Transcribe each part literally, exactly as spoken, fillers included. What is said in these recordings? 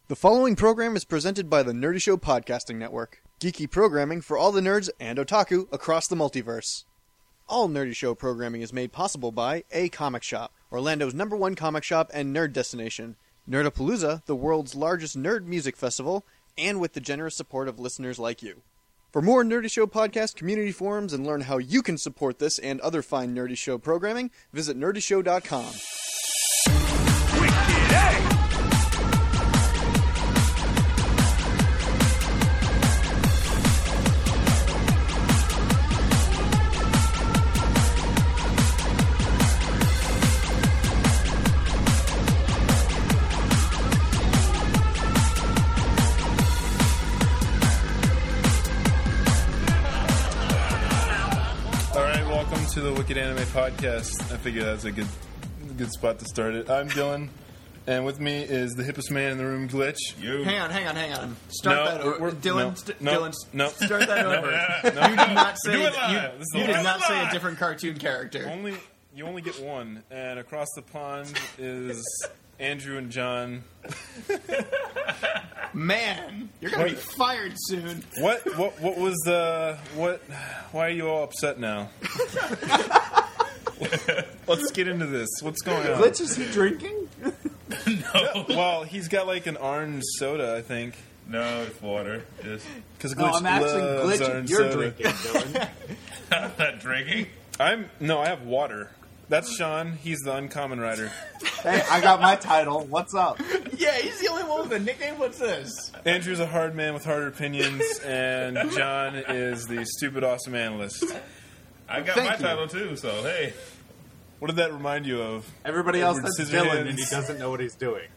The following program is presented by the Nerdy Show Podcasting Network. Geeky programming for all the nerds and otaku across the multiverse. All Nerdy Show programming is made possible by A Comic Shop, Orlando's number one comic shop and nerd destination, Nerdapalooza, the world's largest nerd music festival, and with the generous support of listeners like you. For more Nerdy Show podcast community forums and learn how you can support this and other fine Nerdy Show programming, visit nerdy show dot com. To the Wicked Anime Podcast. I figure that's a good good spot to start it. I'm Dylan, and with me is the hippest man in the room, Glitch. You. Hang on, hang on, hang on. Start no, that over. We're, Dylan, no, st- no, Dylan, no. start that no, over. No, you did not say you, you, you did not say a different cartoon character. Only you only get one, and across the pond is Andrew and John. Man, you're gonna Wait. be fired soon. What? What? What was the? What? Why are you all upset now? Let's get into this. What's going on? Glitch, is he drinking? No. Well, he's got like an orange soda, I think. No, it's water. Just because no, I'm actually loves Glitch. orange You're soda. drinking, Dylan. I'm not drinking. I'm no, I have water. That's Sean. He's the uncommon rider. Hey, I got my title. What's up? Yeah, he's the only one with a nickname. What's this? Andrew's a hard man with harder opinions, and John is the stupid awesome analyst. I got Thank my you. title too, so hey. What did that remind you of? Everybody else Edward that's Scissorhands. Dylan, and he doesn't know what he's doing.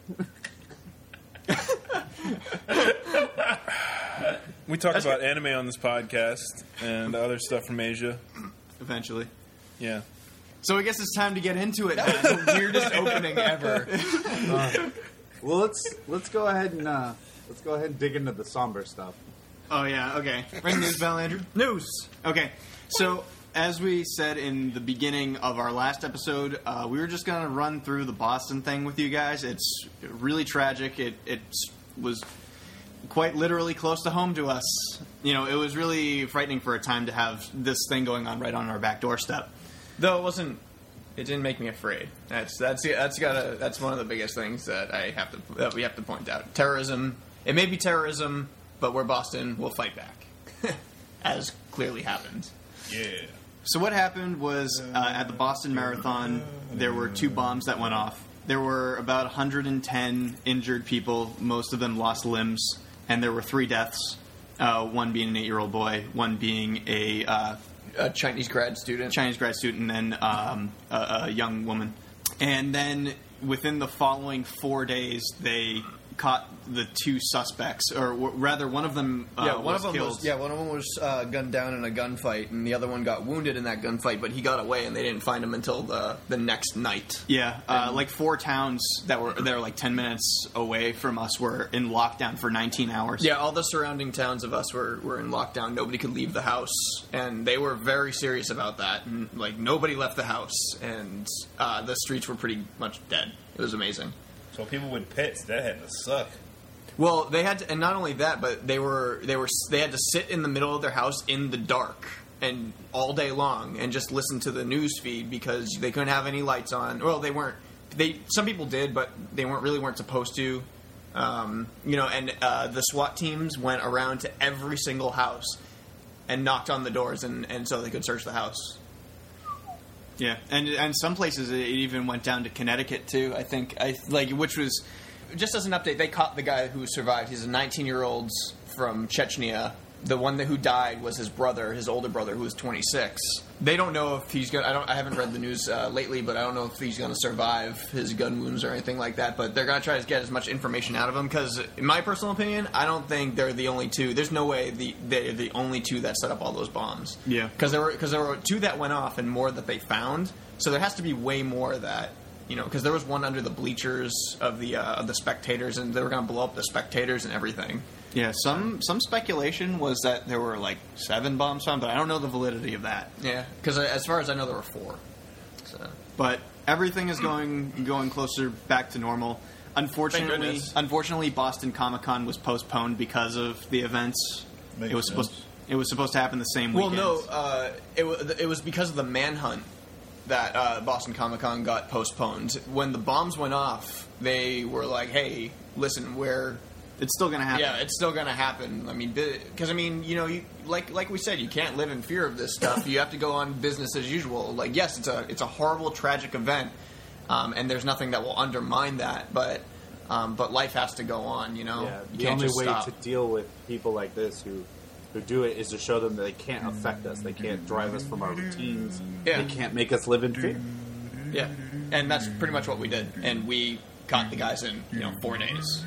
We talk That's about good. anime on this podcast and other stuff from Asia. Eventually. Yeah. So I guess it's time to get into it. That's the weirdest opening ever. Uh, well, let's let's go ahead and uh, let's go ahead and dig into the somber stuff. Oh yeah, okay. Ring news bell, Andrew. News. Okay, so as we said in the beginning of our last episode, uh, we were just going to run through the Boston thing with you guys. It's really tragic. It it was quite literally close to home to us. You know, it was really frightening for a time to have this thing going on right on our back doorstep. Though it wasn't. It didn't make me afraid. That's that's that's got that's one of the biggest things that I have to that we have to point out. Terrorism. It may be terrorism, but we're Boston. We'll fight back, as clearly happened. Yeah. So what happened was uh, at the Boston Marathon, there were two bombs that went off. There were about one hundred ten injured people. Most of them lost limbs, and there were three deaths. Uh, one being an eight-year-old boy, one being a uh, A Chinese grad student. Chinese grad student, and then um, a, a young woman. And then within the following four days, they caught the two suspects, or w- rather, one of them uh, yeah, one was of them killed. was yeah, one of them was uh, gunned down in a gunfight, and the other one got wounded in that gunfight, but he got away, and they didn't find him until the the next night. Yeah, uh, like four towns that were that were like ten minutes away from us were in lockdown for nineteen hours. Yeah, all the surrounding towns of us were, were in lockdown. Nobody could leave the house, and they were very serious about that. And, like, nobody left the house, and uh, the streets were pretty much dead. It was amazing. So people with pets, that had to suck. Well, they had to, and not only that, but they were they were they had to sit in the middle of their house in the dark and all day long and just listen to the news feed because they couldn't have any lights on. Well, they weren't. They some people did, but they weren't really weren't supposed to. Um, you know, and uh, the SWAT teams went around to every single house and knocked on the doors, and, and so they could search the house. Yeah, and and some places it even went down to Connecticut too. I think I like which was. Just as an update, they caught the guy who survived. He's a nineteen-year-old from Chechnya. The one that, who died was his brother, his older brother, who was twenty-six. They don't know if he's going. I don't. I haven't read the news uh, lately, but I don't know if he's going to survive his gun wounds or anything like that. But they're going to try to get as much information out of him because, in my personal opinion, I don't think they're the only two. There's no way the they're the only two that set up all those bombs. Yeah, because there were because there were two that went off and more that they found. So there has to be way more that. You know, because there was one under the bleachers of the uh, of the spectators, and they were going to blow up the spectators and everything. Yeah, some some speculation was that there were like seven bombs found, but I don't know the validity of that. Yeah, because as far as I know, there were four. So. But everything is going going closer back to normal. Unfortunately, goodness. unfortunately, Boston Comic Con was postponed because of the events. Makes it was sense. supposed it was supposed to happen the same Well, weekend. no, uh, it, wa it was because of the manhunt that uh, Boston Comic Con got postponed. When the bombs went off, they were like, "Hey, listen, we're It's still going to happen. yeah, it's still going to happen." I mean, because I mean, you know, you, like like we said, you can't live in fear of this stuff. You have to go on business as usual. Like, yes, it's a it's a horrible, tragic event, um, and there's nothing that will undermine that. But um, but life has to go on. You know, Yeah, you the can't only just way stop. to deal with people like this who who do it is to show them that they can't affect us. They can't drive us from our routines. Yeah. They can't make us live in fear. Yeah, and that's pretty much what we did, and we caught the guys in you know four days.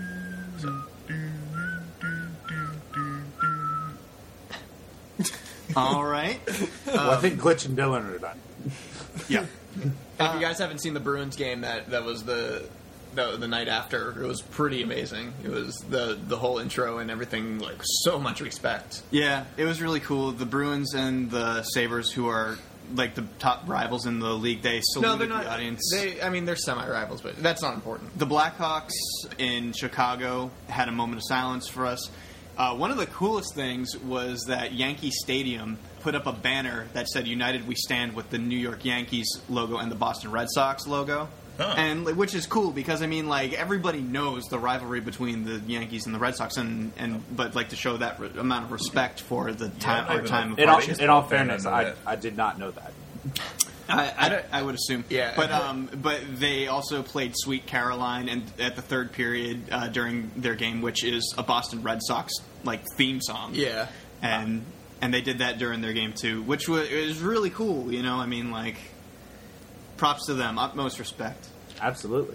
All right. well, I think Glitch and Dylan are done. Yeah. And if you guys haven't seen the Bruins game, that that was the, the the night after. It was pretty amazing. It was the the whole intro and everything, like so much respect. Yeah, it was really cool. The Bruins and the Sabres, who are like the top rivals in the league, they saluted No, they're not. the audience. They, I mean, they're semi rivals, but that's not important. The Blackhawks in Chicago had a moment of silence for us. Uh, one of the coolest things was that Yankee Stadium put up a banner that said "United We Stand" with the New York Yankees logo and the Boston Red Sox logo. Huh. And like, which is cool because I mean, like everybody knows the rivalry between the Yankees and the Red Sox, and, and but like to show that re- amount of respect for the time I or don't time even of In all, hardship. in all fan, fairness, I know I, that. I did not know that. I, I, I would assume. Yeah. But um, but they also played "Sweet Caroline" and at the third period uh, during their game, which is a Boston Red Sox like theme song. Yeah. And and they did that during their game too, which was, it was really cool. You know, I mean, like, props to them, utmost respect. Absolutely.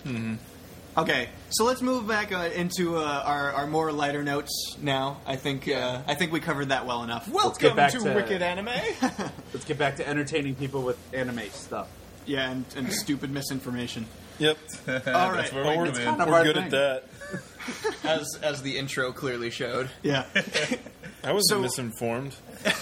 Okay, so let's move back uh, into uh, our, our more lighter notes now. I think uh, I think we covered that well enough. Let's get back to, Wicked Anime. Let's get back to entertaining people with anime stuff. Yeah, and, and stupid misinformation. Yep. All right. That's where we We're, come in. kind of we're our good thing. at that. as as the intro clearly showed. Yeah. I was So- misinformed.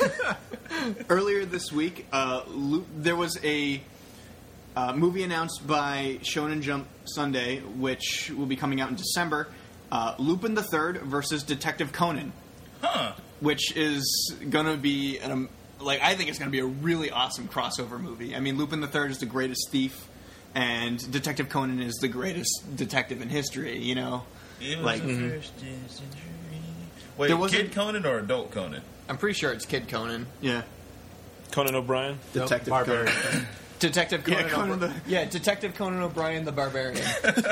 Earlier this week, uh, Lu- there was a uh, movie announced by Shonen Jump Sunday, which will be coming out in December. Uh, Lupin the Third versus Detective Conan, Huh. which is going to be an, um, like I think it's going to be a really awesome crossover movie. I mean, Lupin the Third is the greatest thief, and Detective Conan is the greatest detective in history. You know, It was Like- the Mhm. first century. Wait, There wasn't- Kid Conan or Adult Conan? I'm pretty sure it's Kid Conan. yeah, Conan O'Brien. Detective Barbarian. Conan. Detective Conan. Yeah, Conan O'Bri- the- yeah, Detective Conan O'Brien, the Barbarian.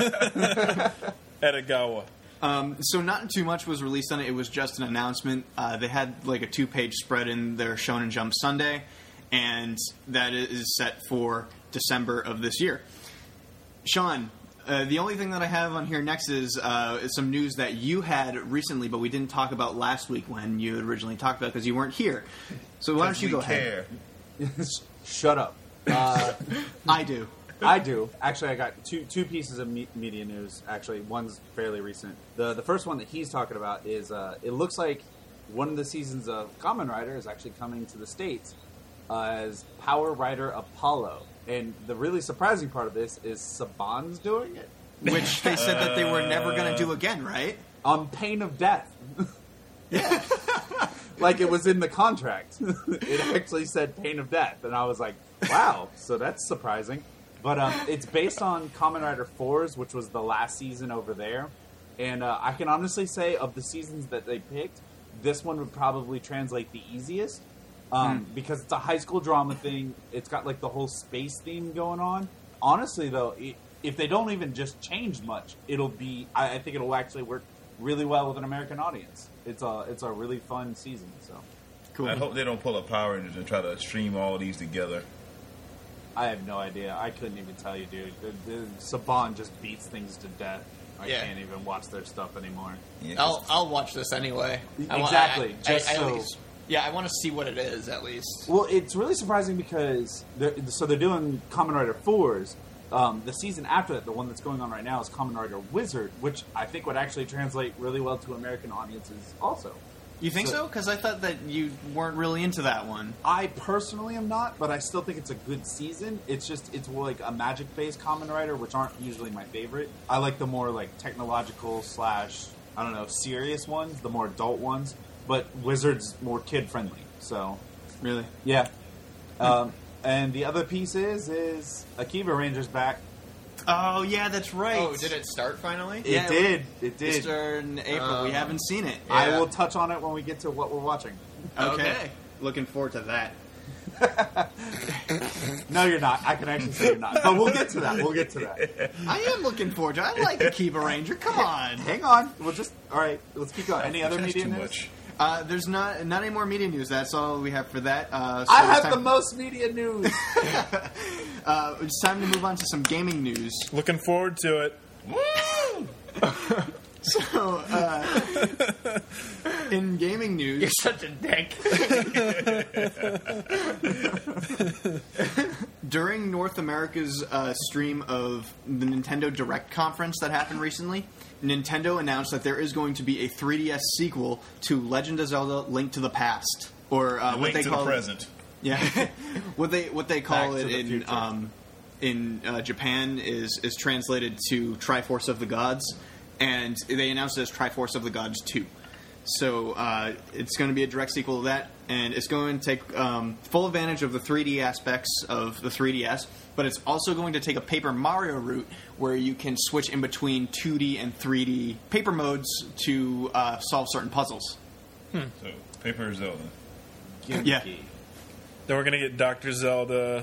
Edogawa. Um, so not too much was released on it. It was just an announcement. Uh, they had like a two-page spread in their Shonen Jump Sunday, and that is set for December of this year. Sean, uh, the only thing that I have on here next is, uh, is some news that you had recently, but we didn't talk about last week when you had originally talked about because you weren't here. So why don't you We go ahead? care. Shut up. Uh, I do. I do. Actually, I got two two pieces of me- media news. Actually, one's fairly recent. The the first one that he's talking about is uh, it looks like one of the seasons of Kamen Rider is actually coming to the States uh, as Power Rider Apollo. And the really surprising part of this is Saban's doing it Which they said that they were never going to do again, right? on pain of death. Yeah. Like it was in the contract. It actually said pain of death. And I was like, wow, so that's surprising. But um, it's based on Kamen Rider fours, which was the last season over there. And uh, I can honestly say, of the seasons that they picked, this one would probably translate the easiest. Um, Because it's a high school drama thing. It's got like the whole space theme going on. Honestly, though, it, if they don't even just change much, it'll be. I, I think it'll actually work really well with an American audience. It's a it's a really fun season. So Cool. I hope they don't pull a Power Rangers and try to stream all these together. I have no idea. I couldn't even tell you, dude. The, the, Saban just beats things to death. I Yeah. can't even watch their stuff anymore. Yeah, 'cause I'll I'll watch this anyway. I wa- Exactly, I- I- just I at so- least- yeah, I want to see what it is at least. Well, it's really surprising because they're, so they're doing Kamen Rider fours. Um, the season after that, the one that's going on right now, is Kamen Rider Wizard, which I think would actually translate really well to American audiences also. You think So- so? Because I thought that you weren't really into that one. I personally am not, but I still think it's a good season. It's just it's more like a magic-based Kamen Rider, which aren't usually my favorite. I like the more like technological slash I don't know serious ones, the more adult ones. But Wizard's more kid-friendly, so Really? yeah. Um, and the other piece is is Akiba Ranger's back. Oh yeah, that's right. Oh, did it start finally? It Yeah, did. It It did. started in April. we Um, haven't seen it. yeah. I will touch on it when we get to what we're watching. Okay. Okay. Looking forward to that. No, you're not. I can actually say you're not. But we'll get to that. We'll get to that. I am looking forward to it. I like Akiba Ranger. Come on. Hang on. We'll just all right. Let's keep going. Any other That's media too news? much. Uh, there's not not any more media news. That's all we have for that. Uh, so I it's have time, the most media news. Uh, it's time to move on to some gaming news. Looking forward to it. So, uh, in gaming news, You're such a dick. during North America's uh, stream of the Nintendo Direct conference that happened recently, Nintendo announced that there is going to be a three D S sequel to Legend of Zelda: Link to the Past, or uh, what Link they to call the present. yeah, what they what they call Back to it the in future. um, in uh, Japan is is translated to Triforce of the Gods, and they announced it as Triforce of the Gods two. So uh, it's going to be a direct sequel to that, and it's going to take um, full advantage of the three D aspects of the three D S, but it's also going to take a Paper Mario route where you can switch in between two D and three D paper modes to uh, solve certain puzzles. So, Paper Zelda. Yeah. Then we're gonna get Doctor Zelda.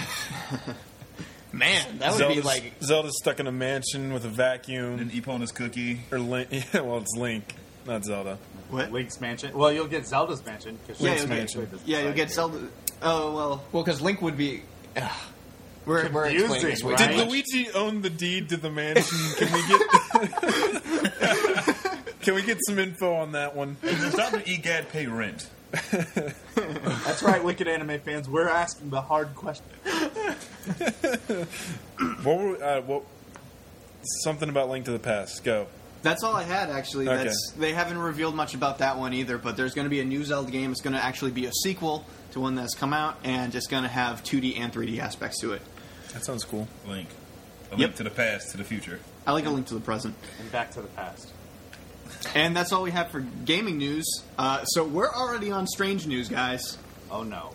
Man, that would Zelda's, be like. Zelda's stuck in a mansion with a vacuum. And Epona's cookie. Or Link. Yeah, well, it's Link, not Zelda. What? Link's mansion. Well, you'll get Zelda's mansion. 'cause Yeah, Link's you'll get, mansion. yeah, you'll get Zelda. Oh well, Well, because Link would be. Ugh. We're, we're Confusing, explaining this way right? too Did much. Luigi own the deed to the mansion? Can we get? Can we get some info on that one? Does Doctor Egad pay rent? That's right, Wicked Anime fans. We're asking the hard question. What were uh, what? Something about Link to the Past. Go. that's all I had actually. Okay. That's they haven't revealed much about that one either. But there's going to be a new Zelda game. It's going to actually be a sequel to one that's come out, and it's going to have two D and three D aspects to it. That sounds cool. Link. A Yep. link to the past, to the future. I like A Link to the Present. And Back to the Past. And that's all we have for gaming news. Uh, so we're already on strange news, guys. Oh no.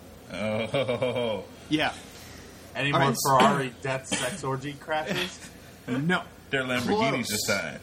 Oh, Yeah. Any All more right. Ferrari death sex orgy crashes? No. they're Lamborghinis Close. this time.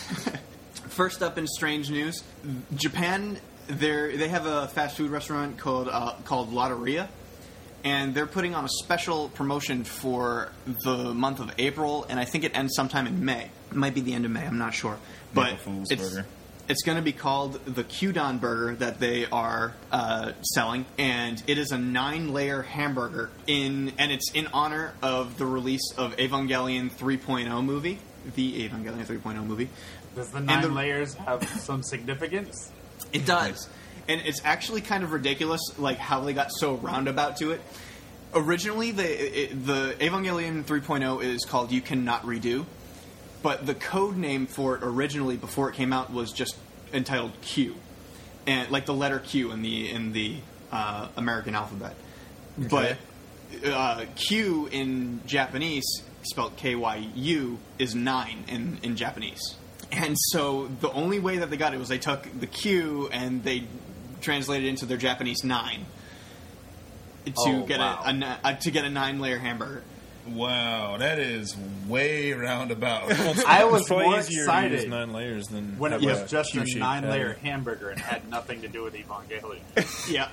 First up in strange news, Japan. They they have a fast food restaurant called uh, called Lotteria, and they're putting on a special promotion for the month of April, and I think it ends sometime in May. It might be the end of May. I'm not sure, but April Fool's it's Burger. it's going to be called the Kyudon Burger that they are uh, selling, and it is a nine-layer hamburger in, and it's in honor of the release of Evangelion three point oh movie, the Evangelion three point oh movie. Does the nine the- layers have some significance? It does. And it's actually kind of ridiculous, like, how they got so roundabout to it. Originally, the it, the Evangelion three point oh is called You Cannot Redo, but the code name for it originally, before it came out, was just entitled Q, and like the letter Q in the in the uh, American alphabet. But uh, Q in Japanese, spelled K Y U, is nine in, in Japanese. And so the only way that they got it was they took the Q and they translated it into their Japanese nine to Oh, get wow. a, a, ni- uh, to get a nine layer hamburger. Wow, that is way roundabout. I was It's probably more easier to excited use nine layers than when it have was a just a Q-shaped nine-layer pattern. hamburger and had nothing to do with Evangelion. Yeah,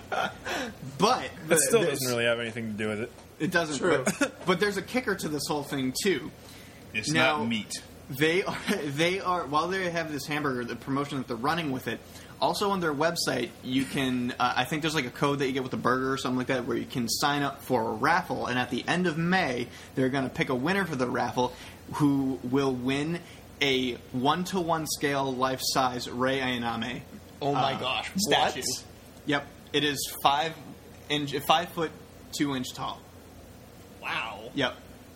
but That still there's- doesn't really have anything to do with it. It doesn't. True. But, but there's a kicker to this whole thing too. It's Now- not meat. They are they are while they have this hamburger, the promotion that they're running with it. Also on their website, you can uh, I think there's like a code that you get with the burger or something like that, where you can sign up for a raffle. And at the end of May, they're going to pick a winner for the raffle, who will win a one to one scale life size Rei Ayaname. Oh my Uh, gosh. statue. What? Yep, it is five inch, five foot two inch tall. Wow. Yep,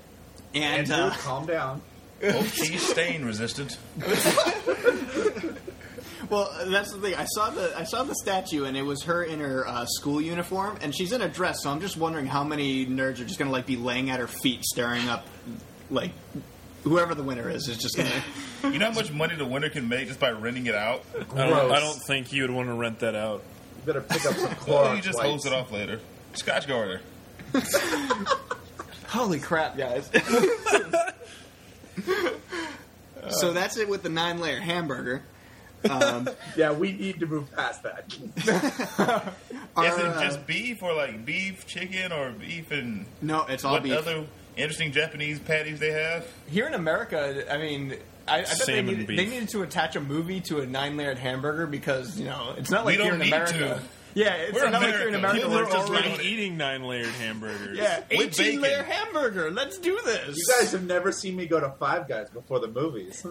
and Andrew, uh, calm down. Oh, she's stain resistant. well, Well, that's the thing. I saw the I saw the statue, and it was her in her uh, school uniform, and she's in a dress. So I'm just wondering how many nerds are just going to like be laying at her feet, staring up, like whoever the winner is is just going to. You know how much money the winner can make just by renting it out? I don't, I don't think you would want to rent that out. You better pick up some Well, Clorox you just wipes. hose it off later. Scotch Garter. Holy crap, guys! So that's it with the nine layer hamburger. Um, Yeah, we need to move past that. our, Is it uh, just beef or like beef, chicken, or beef and no, it's all what beef. other interesting Japanese patties they have? Here in America, I mean, I, I bet they Salmon needed, beef. they needed to attach a movie to a nine-layered hamburger because, you know, it's not like We here don't in need America. to. Yeah, it's We're not like here in America. America We where We're it's just already like, eating nine-layered hamburgers. yeah, With eighteen-layer bacon. hamburger. Let's do this. You guys have never seen me go to Five Guys before the movies.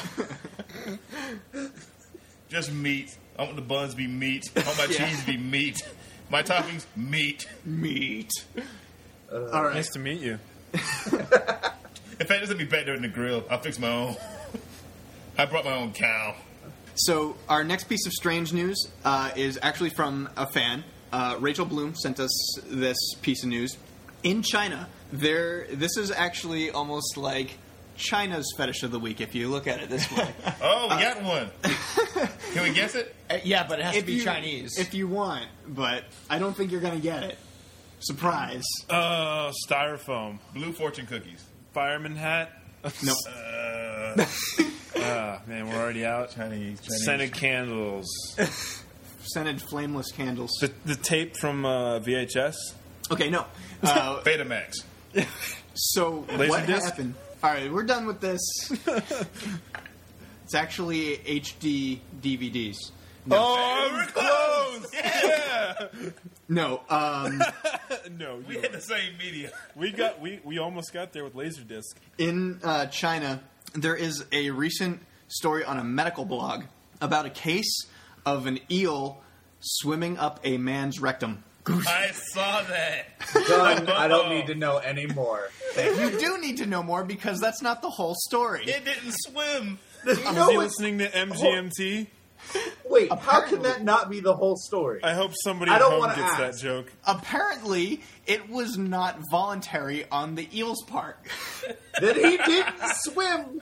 Just meat. I want the buns to be meat. I want my Yeah. cheese to be meat. My toppings, meat. meat. All right. Nice to meet you. In fact, this will be better than the grill. I'll fix my own. I brought my own cow. So our next piece of strange news uh, is actually from a fan. Uh, Rachel Bloom sent us this piece of news. In China, there. This is actually almost like China's fetish of the week, if you look at it this way. Oh, we got one. Can we guess it? Uh, yeah, but it has to If be you- Chinese. if you want, but I don't think you're going to get it. Surprise. Uh, styrofoam. Blue fortune cookies. Fireman hat. Nope. Uh, Ah, man, we're already out. Chinese. Chinese. Scented candles. Scented flameless candles. The, the tape from uh, V H S. Okay, no. Uh, Betamax. so what Laserdisc? happened? All right, we're done with this. It's actually H D D V Ds. No, Oh, we're close. Yeah. no. Um, No, We you had were. the same media. we got we we almost got there with Laserdisc. in uh, China, there is a recent story on a medical blog about a case of an eel swimming up a man's rectum. I saw that. Done. I don't need to know any more. You do need to know more because that's not the whole story. It didn't swim. You Was know he what- listening to M G M T? Wait, how Apparently- can that not be the whole story? I hope somebody I at don't home wanna gets ask. that joke. Apparently, it was not voluntary on the eel's part. That he didn't swim.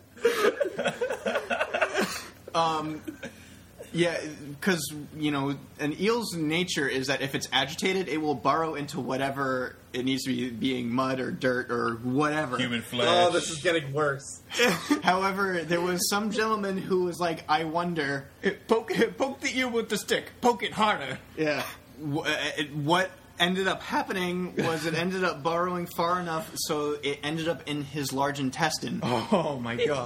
Yeah, because, you know, an eel's nature is that if it's agitated, it will burrow into whatever it needs to be, being mud or dirt or whatever. Human flesh. Oh, this is getting worse. However, there was some gentleman who was like, I wonder. poke, poke the eel with the stick. Poke it harder. Yeah. wh- uh, it- What ended up happening was it ended up burrowing far enough so it ended up in his large intestine. Oh my gosh.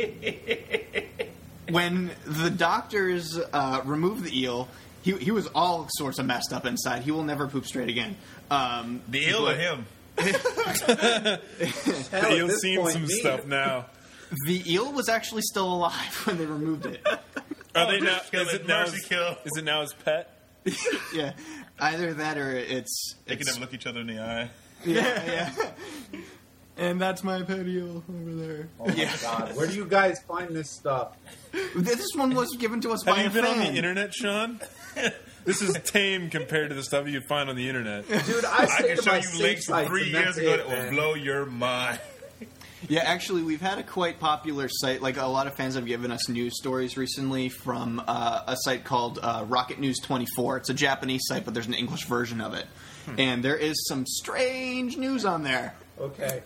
When the doctors uh, removed the eel, he, he was all sorts of messed up inside. He will never poop straight again. Um, The eel or but him? Hell, at You'll this see point, some me. stuff now. The eel was actually still alive when they removed it. Are they now? kill Is it, it now? mercy His, kill. is it now his pet? Yeah, either that or it's. They can it's never look each other in the eye. yeah, yeah. And that's my pet eel over there. Oh my god, where do you guys find this stuff? This one was given to us Have by you a been fan. on the internet, Sean? This is tame compared to the stuff you find on the internet. Dude, I I stay can to show my you safe links from sites three and years that's ago it, that will man. blow your mind. Yeah, actually, we've had a quite popular site. Like, a lot of fans have given us news stories recently from uh, a site called uh, Rocket News twenty-four. It's a Japanese site, but there's an English version of it. And there is some strange news on there. Okay.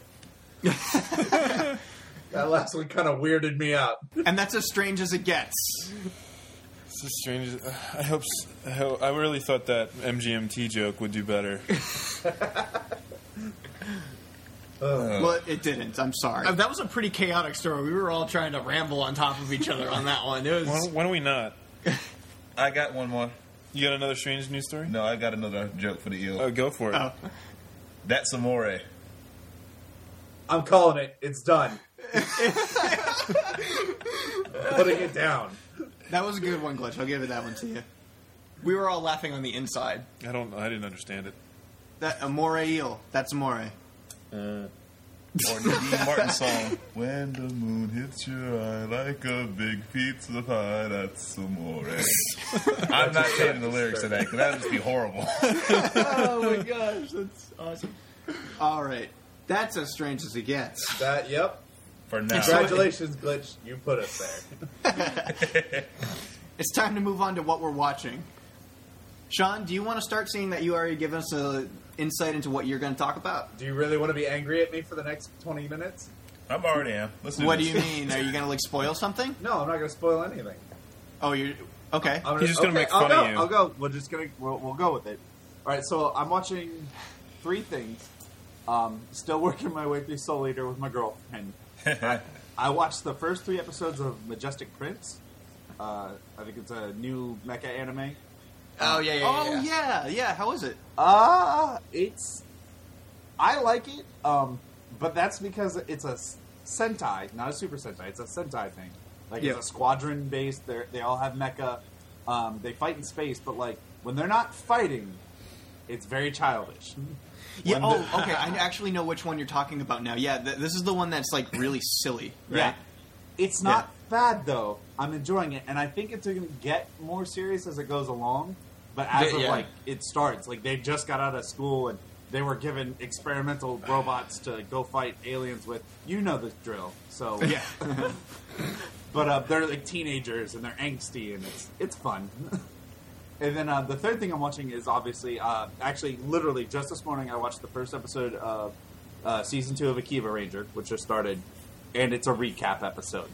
That last one kind of weirded me out. And that's as strange as it gets. It's the strangest. I hope. s- I, hope, I really thought that M G M T joke would do better. Well, it didn't. I'm sorry. Uh, that was a pretty chaotic story. We were all trying to ramble on top of each other on that one. It was. Why, why don't we not? I got one more. You got another strange news story? No, I got another joke for the eel. Oh, go for it. Oh. That's amore. I'm calling it. It's done. Putting it down. That was a good one, Glitch. I'll give it that one to you. We were all laughing on the inside. I don't. I didn't understand it. That amore eel. That's amore. Uh, Or the Dean Martin song, When the Moon Hits Your Eye Like a Big Pizza Pie, that's amore. I'm not changing the lyrics to that because that would just be horrible. Oh my gosh, that's awesome. All right, that's as strange as it gets. That, yep. For now. Congratulations, Glitch. You put us there. It's time to move on to what we're watching. Sean, do you want to start, seeing that you already given us a insight into what you're going to talk about? Do you really want to be angry at me for the next twenty minutes? I'm already am. Let's do What this. do you mean? Are you going to like spoil something? No, I'm not going to spoil anything. Oh, you're okay. I'm He's just gonna okay, make I'll fun go, of you. I'll go. We're just gonna we'll, we'll go with it. All right. So I'm watching three things. Um, still working my way through Soul Eater with my girlfriend. I, I watched the first three episodes of Majestic Prince. Uh, I think it's a new mecha anime. Oh yeah, yeah, Oh yeah. yeah, yeah. How is it? Uh, it's I like it. Um, but that's because it's a s- Sentai, not a Super Sentai. It's a Sentai thing. Like Yep. it's a squadron based. They they all have mecha. Um, they fight in space, but like when they're not fighting, it's very childish. Yeah. When Oh, the- okay. I actually know which one you're talking about now. Yeah, th- this is the one that's like really silly, right? Yeah. It's not bad though. I'm enjoying it, and I think it's going to get more serious as it goes along. But as Yeah, of yeah. like it starts, like they just got out of school and they were given experimental robots to go fight aliens with. You know the drill. So Yeah. but uh, they're like teenagers and they're angsty and it's it's fun. And then uh, the third thing I'm watching is obviously, uh, actually, literally just this morning I watched the first episode of uh, season two of Akiva Ranger, which just started, and it's a recap episode.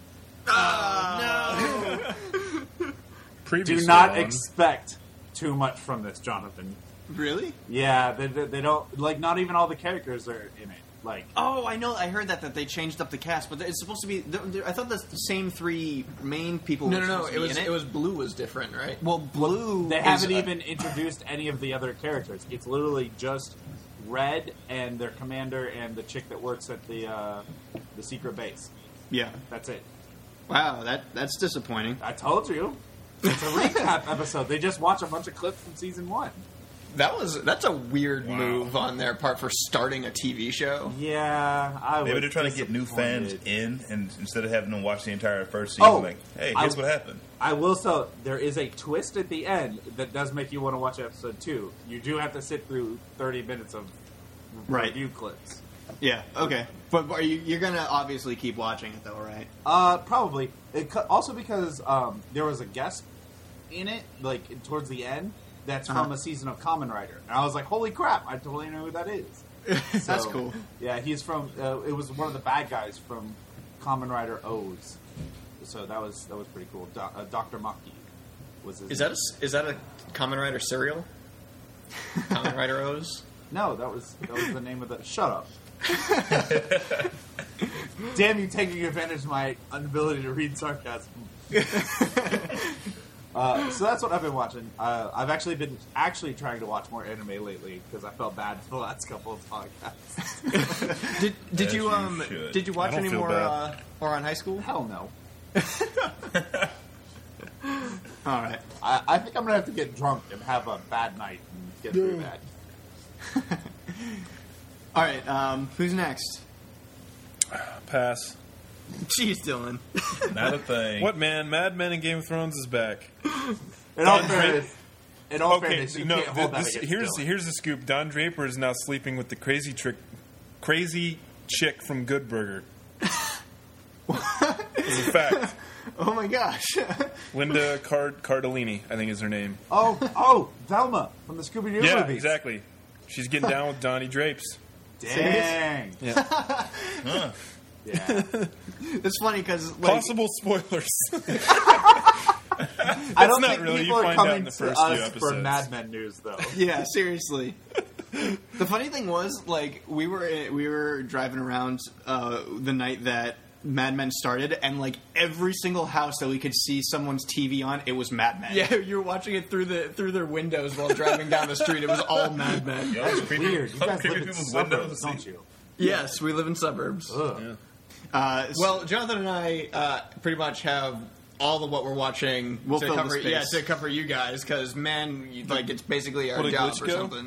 Previous Do not one. expect too much from this, Jonathan. Really? Yeah, they, they, they don't like. Not even all the characters are in it. Like, Oh, I know. I heard that that they changed up the cast, but it's supposed to be. th- th- I thought the same three main people. No, were no, no. supposed to It be was in it was Blue was different, right? Well, Blue. they is haven't a- even introduced any of the other characters. It's literally just Red and their commander and the chick that works at the uh, the secret base. Yeah. That's it. Wow. That that's disappointing. I told you. It's a recap episode. They just watch a bunch of clips from season one. That was that's a weird move on their part for starting a T V show. Yeah, I Maybe was they're trying to get new fans disappointed. in, and instead of having them watch the entire first season, Oh, like, hey, I- here's what happened. I will say there is a twist at the end that does make you want to watch episode two. You do have to sit through thirty minutes of Right. review clips. Yeah. Okay. But are you, you're gonna obviously keep watching it, though, right? Uh, probably. It, co- also because um, there was a guest in it, like towards the end, that's from Uh-huh. a season of Kamen Rider, and I was like, "Holy crap! I totally know who that is." That's So, cool. Yeah, he's from. Uh, it was one of the bad guys from Kamen Rider O's. So that was that was pretty cool. Do, uh, Doctor Maki was his. Is that a, is that a Kamen Rider cereal? Kamen Rider O's. No, that was that was the name of the. Shut up. Damn you, taking advantage of my inability to read sarcasm. uh, so that's what I've been watching. Uh, I've actually been actually trying to watch more anime lately because I felt bad for the last couple of podcasts. Did did As you you um should. did you watch I don't any feel more bad. uh, Horror on High School? Hell no. All right. I, I think I'm gonna have to get drunk and have a bad night and get through that. All right. Um, who's next? Pass. Jeez, Dylan. Not a thing. What man? Mad Men and Game of Thrones is back. In all Don fairness, in all Okay, fairness, you no. can't hold th- that this- against here's Dylan. here's the scoop. Don Draper is now sleeping with the crazy trick, crazy chick from Good Burger. It's a fact. Oh my gosh. Linda Card- Cardellini, I think is her name. Oh, oh, Velma from the Scooby Doo Yeah, movies. exactly. She's getting down with Donnie Drapes. Dang. Yeah. Huh. Yeah. It's funny because like, Possible spoilers. I don't not think really. people You are find out coming in the to first few us for episodes. Mad Men news, though. yeah, seriously. The funny thing was, like, we were we were driving around uh, the night that Mad Men started, and like every single house that we could see someone's T V on, it was Mad Men. Yeah, you were watching it through the through their windows while driving down the street. It was all Mad Men. Yo, it's creepy. Weird. You some guys creepy live in people's suburbs, windows. don't you? Yes, we live in suburbs. Ugh. Uh, s- Well, Jonathan and I uh, pretty much have all of what we're watching We'll to fill the cover. space. Yeah, to cover you guys because man, you- like it's basically our What, a job glitch or go? something.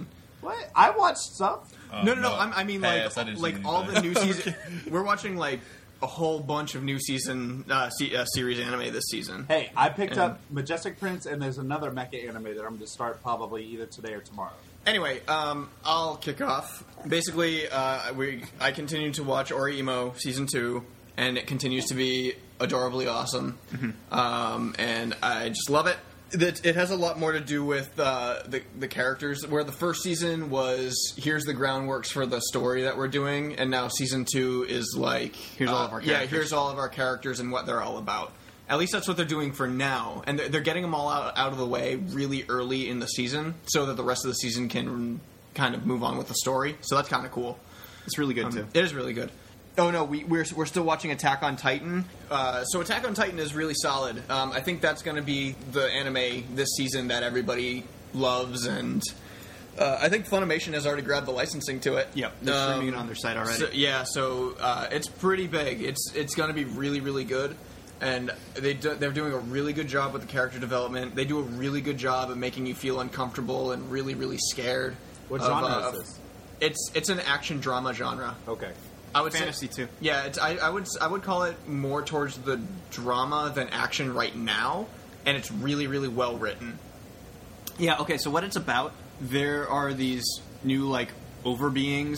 What? I watched stuff. Oh, no, no, no. I'm, I mean, Pass, I like, didn't see like any all of the that. new season. We're watching like a whole bunch of new season uh, se- uh, series anime this season. Hey, I picked And- up Majestic Prince, and there's another mecha anime that I'm going to start probably either today or tomorrow. Anyway, um, I'll kick off. Basically, uh, we I continue to watch Orimo season two, and it continues to be adorably awesome. Um, and I just love it. It, it has a lot more to do with uh, the the characters. Where the first season was here's the groundworks for the story that we're doing, and now season two is like Here's all of our yeah, characters. here's all of our characters and what they're all about. At least that's what they're doing for now, and they're, they're getting them all out, out of the way really early in the season, so that the rest of the season can kind of move on with the story. So that's kind of cool. It's really good Um, too. It is really good. Oh no, we, we're we're still watching Attack on Titan. Uh, so Attack on Titan is really solid. Um, I think that's going to be the anime this season that everybody loves, and uh, I think Funimation has already grabbed the licensing to it. Yep, they're Um, streaming it on their site already. So, yeah, so uh, it's pretty big. It's it's going to be really really good, and they do, they're doing a really good job with the character development. They do a really good job of making you feel uncomfortable and really really scared. What of, genre uh, is this? It's it's an action drama genre. Okay. I would Fantasy, say, too. Yeah, it's, I, I would I would call it more towards the drama than action right now, and it's really really well written. Yeah, okay, so what it's about, there are these new, like, overbeings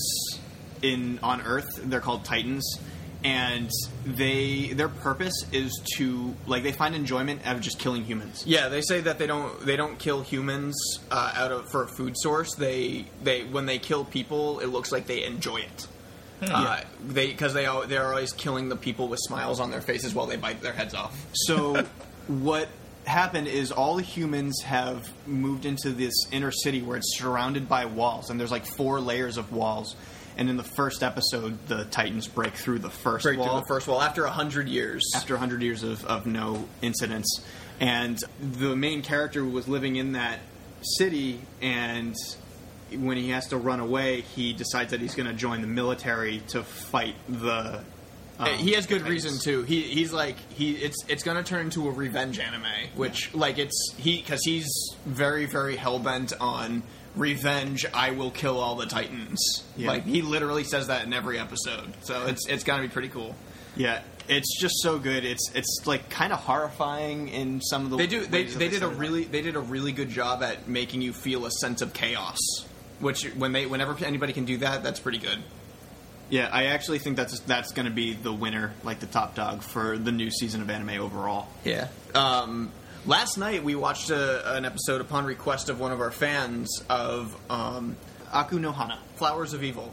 in on Earth. They're called Titans. And they their purpose is to, like, they find enjoyment out of just killing humans. Yeah, they say that they don't they don't kill humans uh, out of for a food source. They they when they kill people, it looks like they enjoy it. Uh, they because they al- they're always killing the people with smiles on their faces while they bite their heads off. So what happened is all the humans have moved into this inner city where it's surrounded by walls, and there's like four layers of walls. And in the first episode, the Titans break through the first Break wall. through the first wall after a hundred years. after one hundred years of, of no incidents. And the main character was living in that city, and when he has to run away, he decides that he's going to join the military to fight the... um, he has good Titans. reason too. He he's like he it's it's gonna turn into a revenge anime, which like it's he because he's very very hell bent on revenge. I will kill all the Titans. Yeah. Like he literally says that in every episode. So it's it's gonna be pretty cool. Yeah, it's just so good. It's it's like kind of horrifying in some of the They do they ways that they did a set it up. really they did a really good job at making you feel a sense of chaos. Which when they whenever anybody can do that, that's pretty good. Yeah, I actually think that's that's going to be the winner, like the top dog for the new season of anime overall. Yeah. Um, last night we watched a, an episode upon request of one of our fans of um, Aku no Hana. Flowers of Evil,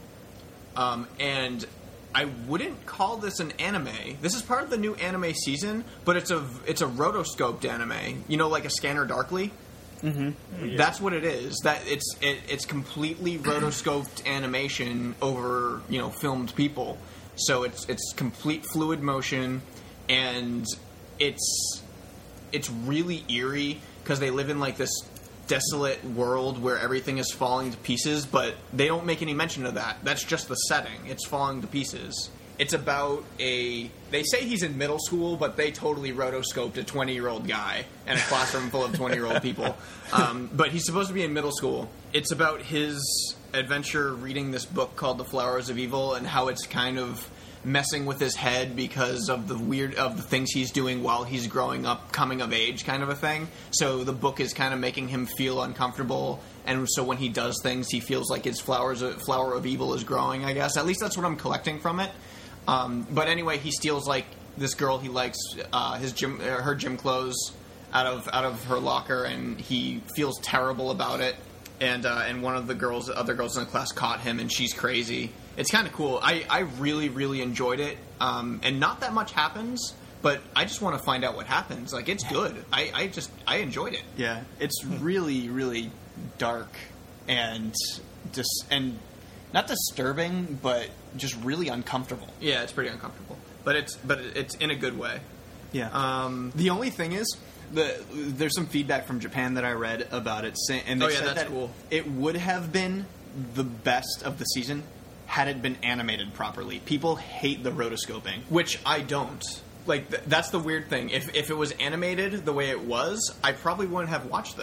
um, and I wouldn't call this an anime. This is part of the new anime season, but it's a it's a rotoscoped anime. You know, like a Scanner Darkly. Mm-hmm. That's what it is. That it's it, it's completely rotoscoped animation over you know filmed people. So it's it's complete fluid motion, and it's it's really eerie because they live in like this desolate world where everything is falling to pieces, but they don't make any mention of that. That's just the setting. It's falling to pieces. It's about a... They say he's in middle school, but they totally rotoscoped a twenty-year-old guy and a classroom full of twenty-year-old people. Um, but he's supposed to be in middle school. It's about his adventure reading this book called The Flowers of Evil and how it's kind of messing with his head because of the weird of the things he's doing while he's growing up, coming of age kind of a thing. So the book is kind of making him feel uncomfortable, and so when he does things, he feels like his flowers of, flower of evil is growing, I guess. At least that's what I'm collecting from it. Um, but anyway, he steals like this girl he likes, uh, his gym, uh, her gym clothes out of out of her locker, and he feels terrible about it. And uh, and one of the girls, other girls in the class, caught him, and she's crazy. It's kind of cool. I, I really really enjoyed it, um, and not that much happens, but I just want to find out what happens. Like it's good. I, I just I enjoyed it. Yeah, it's really, really dark and dis- and not disturbing, but just really uncomfortable. Yeah, it's pretty uncomfortable, but it's but it's in a good way. Yeah. Um, The only thing is, the there's some feedback from Japan that I read about it, say, and they Oh, yeah, said that's that cool. it would have been the best of the season had it been animated properly. People hate the rotoscoping. which I don't. Like th- that's the weird thing. If if it was animated the way it was, I probably wouldn't have watched that.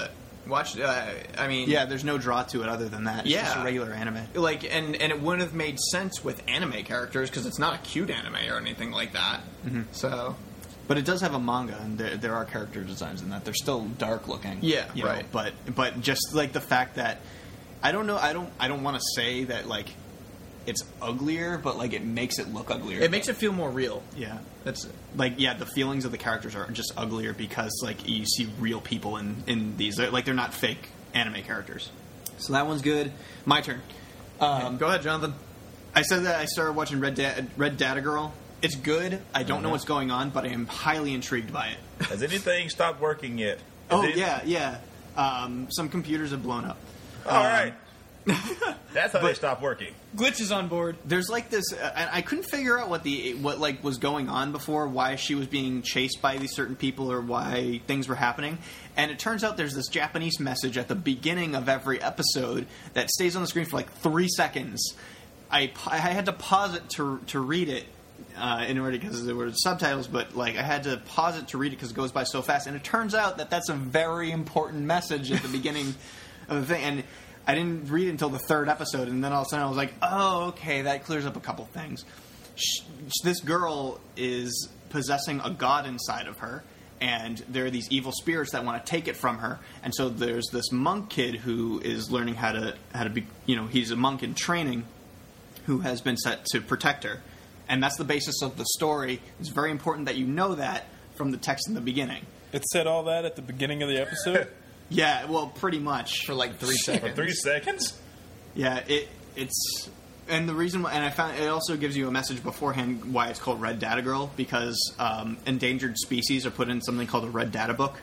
Watch. Uh, I mean, Yeah, there's no draw to it other than that. It's Yeah. just a regular anime. like, and and it wouldn't have made sense with anime characters because it's not a cute anime or anything like that. Mm-hmm. So But it does have a manga, and there, there are character designs in that. They're still dark looking. Yeah, you know, right. But but just like the fact that I don't know, I don't I don't want to say that like it's uglier, but like it makes it look uglier. it makes it feel more real. yeah. That's Like yeah, the feelings of the characters are just uglier because like you see real people in in these. They're, like they're not fake anime characters. So that one's good. My turn. Um, go ahead, Jonathan. I said that I started watching Red da- Red Data Girl. It's good. I don't know Uh-huh. what's going on, but I am highly intrigued by it. Has anything stopped working yet? Oh Is it- yeah, yeah. Um, some computers have blown up. All Um, right. That's how they but- stop working. Glitches on board. There's like this. Uh, I I couldn't figure out what the what like was going on before. Why she was being chased by these certain people, or why things were happening. And it turns out there's this Japanese message at the beginning of every episode that stays on the screen for like three seconds. I, pa- I had to pause it to to read it. Uh, in order because there were subtitles, but like I had to pause it to read it because it goes by so fast. And it turns out that that's a very important message at the beginning of the thing. And I didn't read it until the third episode, and then all of a sudden I was like, "Oh, okay, that clears up a couple things." Sh- this girl is possessing a god inside of her, and there are these evil spirits that want to take it from her. And so there's this monk kid who is learning how to how to be, you know, he's a monk in training, who has been set to protect her. And that's the basis of the story. It's very important that you know that from the text in the beginning. It said all that at the beginning of the episode. Yeah, well, pretty much. For like three For seconds. three seconds? Yeah, it it's and the reason why, and I found it also gives you a message beforehand why it's called Red Data Girl, because um, endangered species are put in something called a Red Data Book,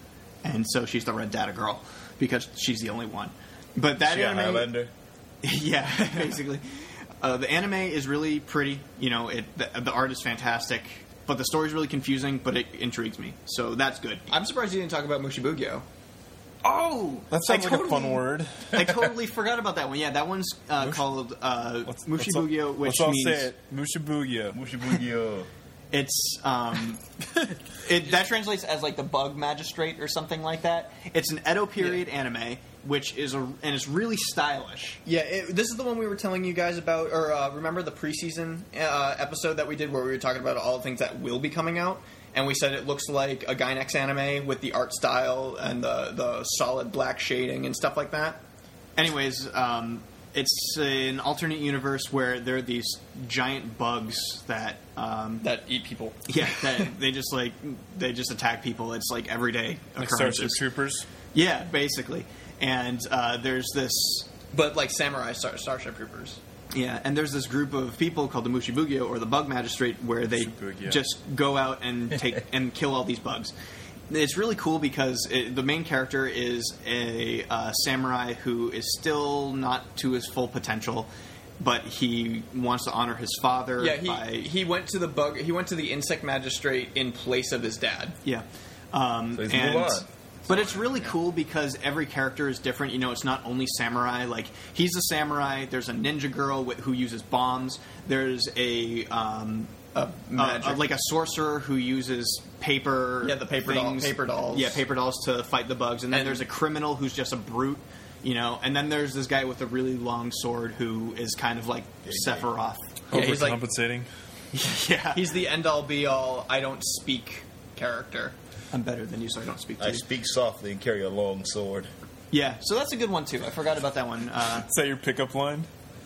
and so she's the Red Data Girl because she's the only one. But that She a anime, Highlander? yeah, basically. Uh, the anime is really pretty. You know, it the, the art is fantastic, but the story's really confusing. But it intrigues me, so that's good. I'm surprised you didn't talk about Mushibugyo. Oh, That sounds I like a totally- fun word. I totally forgot about that one. Yeah, that one's uh, called uh, Let's- let's all- Mushibugyo, which let's all means say it. Mushibuya. Mushibugyo. it's um, it that translates as like the bug magistrate or something like that. It's an Edo period anime, which is a and it's really stylish. Yeah, it, this is the one we were telling you guys about, or uh, remember the preseason uh, episode that we did where we were talking about all the things that will be coming out, and we said it looks like a Gynex anime with the art style and the the solid black shading and stuff like that. Anyways, um, it's an alternate universe where there are these giant bugs that um, That eat people. yeah that they just like they just attack people. It's like everyday Like Starship occurrences. Troopers. Yeah, basically. And uh, there's this But like samurai Star- Starship Troopers. yeah, and there's this group of people called the Mushibugyo or the Bug Magistrate where they Mushibugyo. just go out and take and kill all these bugs. It's really cool because it, the main character is a uh, samurai who is still not to his full potential, but he wants to honor his father. Yeah, he by, he went to the bug. He went to the insect magistrate in place of his dad. yeah. Um, So he's and, Mulan. But it's really cool because every character is different. You know, it's not only samurai. Like, he's a samurai. There's a ninja girl with, who uses bombs. There's a, um, Uh, a- magic. a- like a sorcerer who uses paper. Yeah, the paper doll- things. paper dolls. Yeah, paper dolls to fight the bugs. And then And- there's a criminal who's just a brute. You know, and then there's this guy with a really long sword who is kind of like Sephiroth. Yeah, he's like- Overcompensating. Yeah, He's the end all be all. I don't speak character. I'm better than you, so I don't speak to I you. speak softly and carry a long sword. Yeah, so that's a good one too. I forgot about that one. Uh, Is that your pickup line?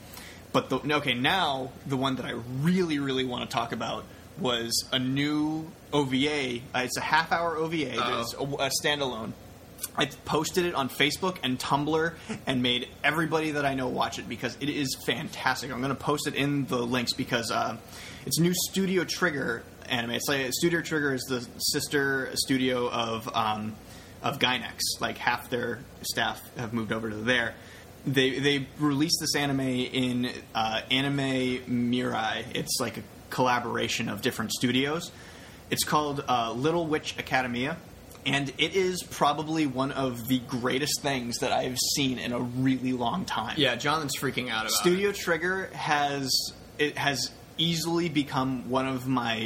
But the, okay, now the one that I really, really want to talk about was a new O V A. Uh, it's a half-hour O V A. Uh-oh. There's a, a standalone. I posted it on Facebook and Tumblr and made everybody that I know watch it because it is fantastic. I'm going to post it in the links because uh, it's new Studio Trigger anime. It's like Studio Trigger is the sister studio of um, of Gynex. Like half their staff have moved over to there. They they released this anime in uh, Anime Mirai. It's like a collaboration of different studios. It's called uh, Little Witch Academia, and it is probably one of the greatest things that I've seen in a really long time. Yeah, Jonathan's freaking out about Studio Trigger has it has easily become one of my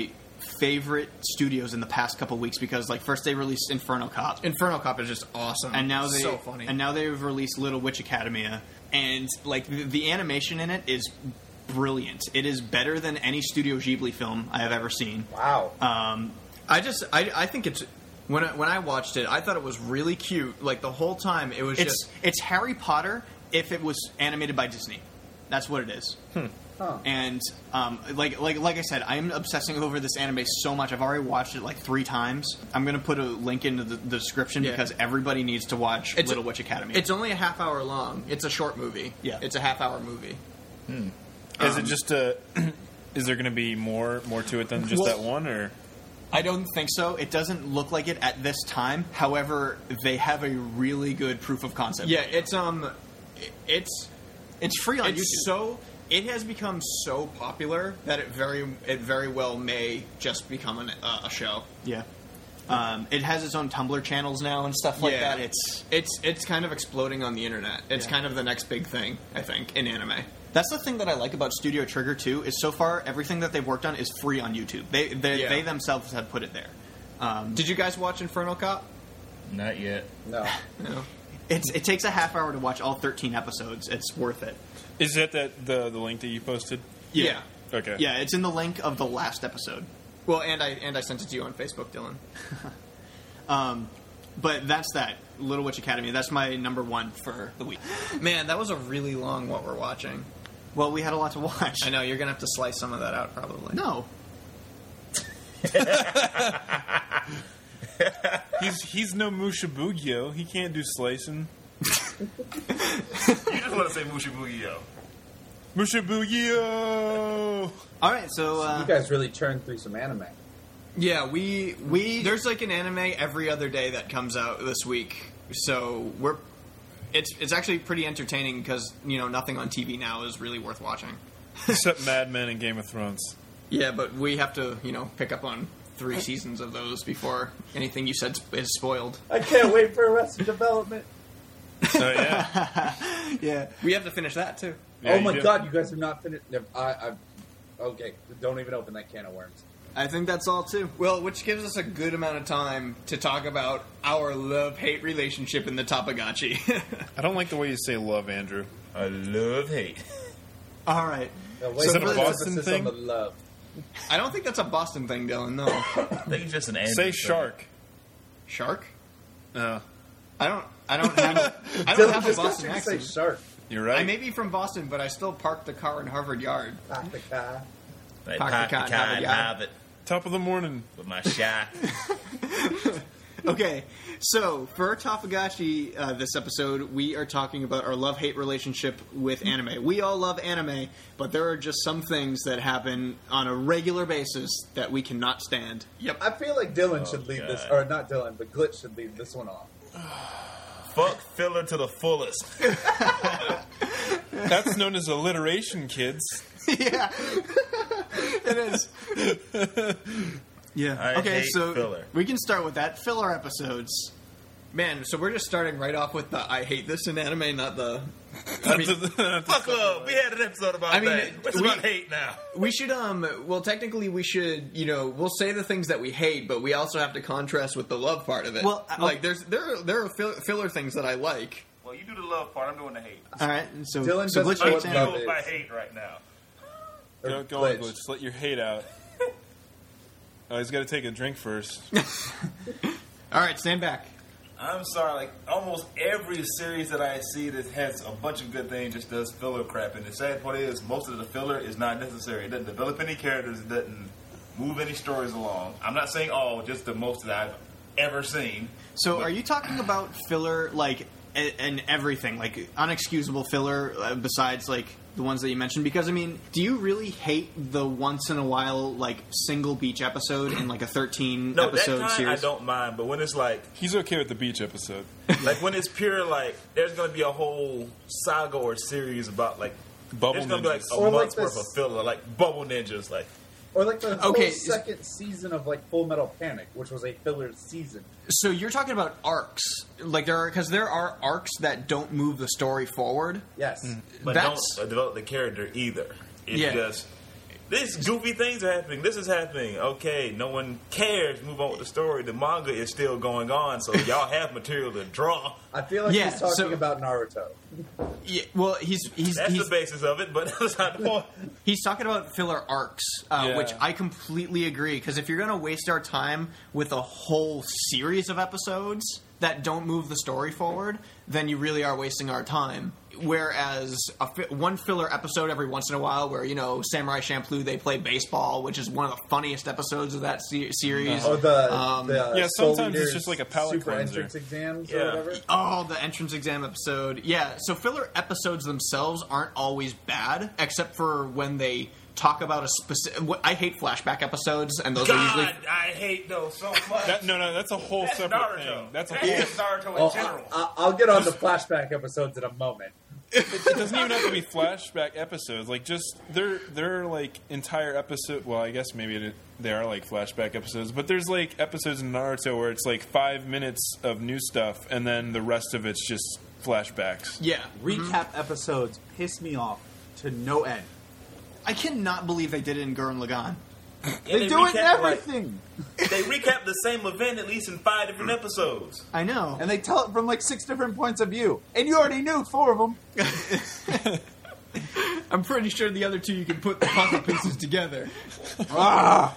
favorite studios in the past couple weeks because, like, first they released Inferno Cop, Inferno Cop is just awesome. and now they so funny. and now they've released Little Witch Academia, and like the, the animation in it is brilliant. It is better than any Studio Ghibli film I have ever seen. Wow. Um, I just, I, I think it's when I, when I watched it, I thought it was really cute. Like the whole time, it was it's just it's Harry Potter if it was animated by Disney. That's what it is. Huh. And um, like like like I said, I'm obsessing over this anime so much. I've already watched it like three times. I'm going to put a link into the, the description Yeah. because everybody needs to watch It's Little a- Witch Academy. It's only a half hour long. It's a short movie. Yeah. It's a half hour movie. Is it just a? Is there going to be more more to it than just Well- that one, or? I don't think so. It doesn't look like it at this time. However, they have a really good proof of concept. Yeah, it's um, it's It's free on it's YouTube. so it has become so popular that it very it very well may just become an, uh, a show. Yeah. Um, it has its own Tumblr channels now and stuff like Yeah. that. It's It's it's kind of exploding on the internet. It's Yeah. kind of the next big thing, I think, in anime. That's the thing that I like about Studio Trigger too. Is so far everything that they've worked on is free on YouTube. They they, Yeah. they themselves have put it there. Um, Did you guys watch Inferno Cop? Not yet. No. No. it's it takes a half hour to watch all thirteen episodes. It's worth it. Is that that the the link that you posted? Yeah. Okay. Yeah, it's in the link of the last episode. Well, and I and I sent it to you on Facebook, Dylan. Um, but that's that Little Witch Academy. That's my number one for the week. Man, that was a really long what we're watching. Well, we had a lot to watch. I know you're gonna have to slice some of that out, probably. No. He's he's no Mushabugyo. He can't do slicing. You just want to say Musha Boogie Yo. Mushabugyo. All right, so uh, You guys really churned through some anime. Yeah, we we there's like an anime every other day that comes out this week, so we're it's it's actually pretty entertaining because you know nothing on T V now is really worth watching. Except Mad Men and Game of Thrones. Yeah, but we have to you know pick up on three seasons of those before anything you said is spoiled. I can't wait for Arrested Development. Oh yeah. yeah. We have to finish that too. Yeah, oh you my do. god, you guys have not finished. I, I, okay, don't even open that can of worms. I think that's all too. Well, which gives us a good amount of time to talk about our love-hate relationship in the Tapagachi. I don't like the way you say love, Andrew. I love hate. All right. Now, wait Is it for a the Boston emphasis thing? on the love. I don't think that's a Boston thing, Dylan. No. I think it's just an Andrew Say thing. shark. Shark? Uh, I don't. I don't have. A, I Dylan don't have a just got Boston you to say accent. shark. you're right. I may be from Boston, but I still parked the car in Harvard Yard. Park the car. Like, Park the park the car, car have it, and yeah. have it Top of the morning. with my shot. Okay, so for Tapagachi uh, this episode, we are talking about our love-hate relationship with anime. We all love anime, but there are just some things that happen on a regular basis that we cannot stand. Yep. I feel like Dylan should lead this, God. or not Dylan, but Glitch should lead this one off. Fuck filler to the fullest. That's known as alliteration, kids. Yeah, it is. Yeah. I okay, hate so filler. we can start with that. Filler episodes. Man, so we're just starting right off with the I hate this in anime, not the. I mean, Fuck up. We had an episode about I mean, that. It's we- about hate now. we should um. Well, technically, we should. You know, we'll say the things that we hate, but we also have to contrast with the love part of it. Well, I- like there's there are, there are fill- filler things that I like. Well, you do the love part. I'm doing the hate. All right, so Dylan so doesn't Glitch know hates what anime. love Feel is. my hate right now. Or Go, go on, Glitch. Glitch. Just let your hate out. Oh, he's got to take a drink first. All right, stand back. I'm sorry, like almost every series that I see that has a bunch of good things just does filler crap. And the sad part is, most of the filler is not necessary. It doesn't develop any characters. It doesn't move any stories along. I'm not saying all, just the most that I've ever seen. So, are you talking about filler, like, a- and everything, like unexcusable filler, uh, besides like the ones that you mentioned? Because I mean, do you really hate the once in a while like single beach episode in like a thirteen No, that episode kind series? I don't mind. But when it's like, He's okay with the beach episode. like when it's pure, like there's going to be a whole saga or series about like Bubble there's going to be like ninjas. a Or like month's worth this- of filler, like Bubble Ninjas, like. Or like the whole Okay, is- second season of like Full Metal Panic, which was a filler season. So you're talking about arcs, like there are because there are arcs that don't move the story forward. Yes. But That's- don't uh, develop the character either. It's Yeah. just These goofy things are happening. This is happening. Okay, no one cares. Move on with the story. The manga is still going on, so y'all have material to draw. I feel like Yeah, he's talking so- about Naruto. Yeah, well, he's he's That's he's, the basis of it, but that's not the point. he's talking about filler arcs, uh, Yeah. which I completely agree. Because if you're going to waste our time with a whole series of episodes that don't move the story forward, then you really are wasting our time. Whereas a fi- one filler episode every once in a while, where you know Samurai Champloo they play baseball, which is one of the funniest episodes of that se- series. Oh, the, Um, the Yeah, Soul sometimes it's Eater's just like a palate super cleanser. entrance exams Yeah. or whatever. Oh, the entrance exam episode. Yeah, so filler episodes themselves aren't always bad, except for when they talk about a specific. I hate flashback episodes, and those are usually. God, I hate those so much. That, no, no, that's a whole That's separate Naruto. thing. That's a That's whole. just Naruto in Oh, general. I, I'll get on the flashback episodes in a moment. It doesn't even have to be flashback episodes. Like, just they're they're like entire episode. Well, I guess maybe it, they are like flashback episodes, but there's like episodes in Naruto where it's like five minutes of new stuff, and then the rest of it's just flashbacks. Yeah, Recap episodes piss me off to no end. I cannot believe they did it in Gurren Lagann. And They, do it in recap, like, everything. they recap the same event at least in five different episodes. I know. And they tell it from like six different points of view. And you already knew four of them. I'm pretty sure the other two you can put the puzzle pieces together. ah!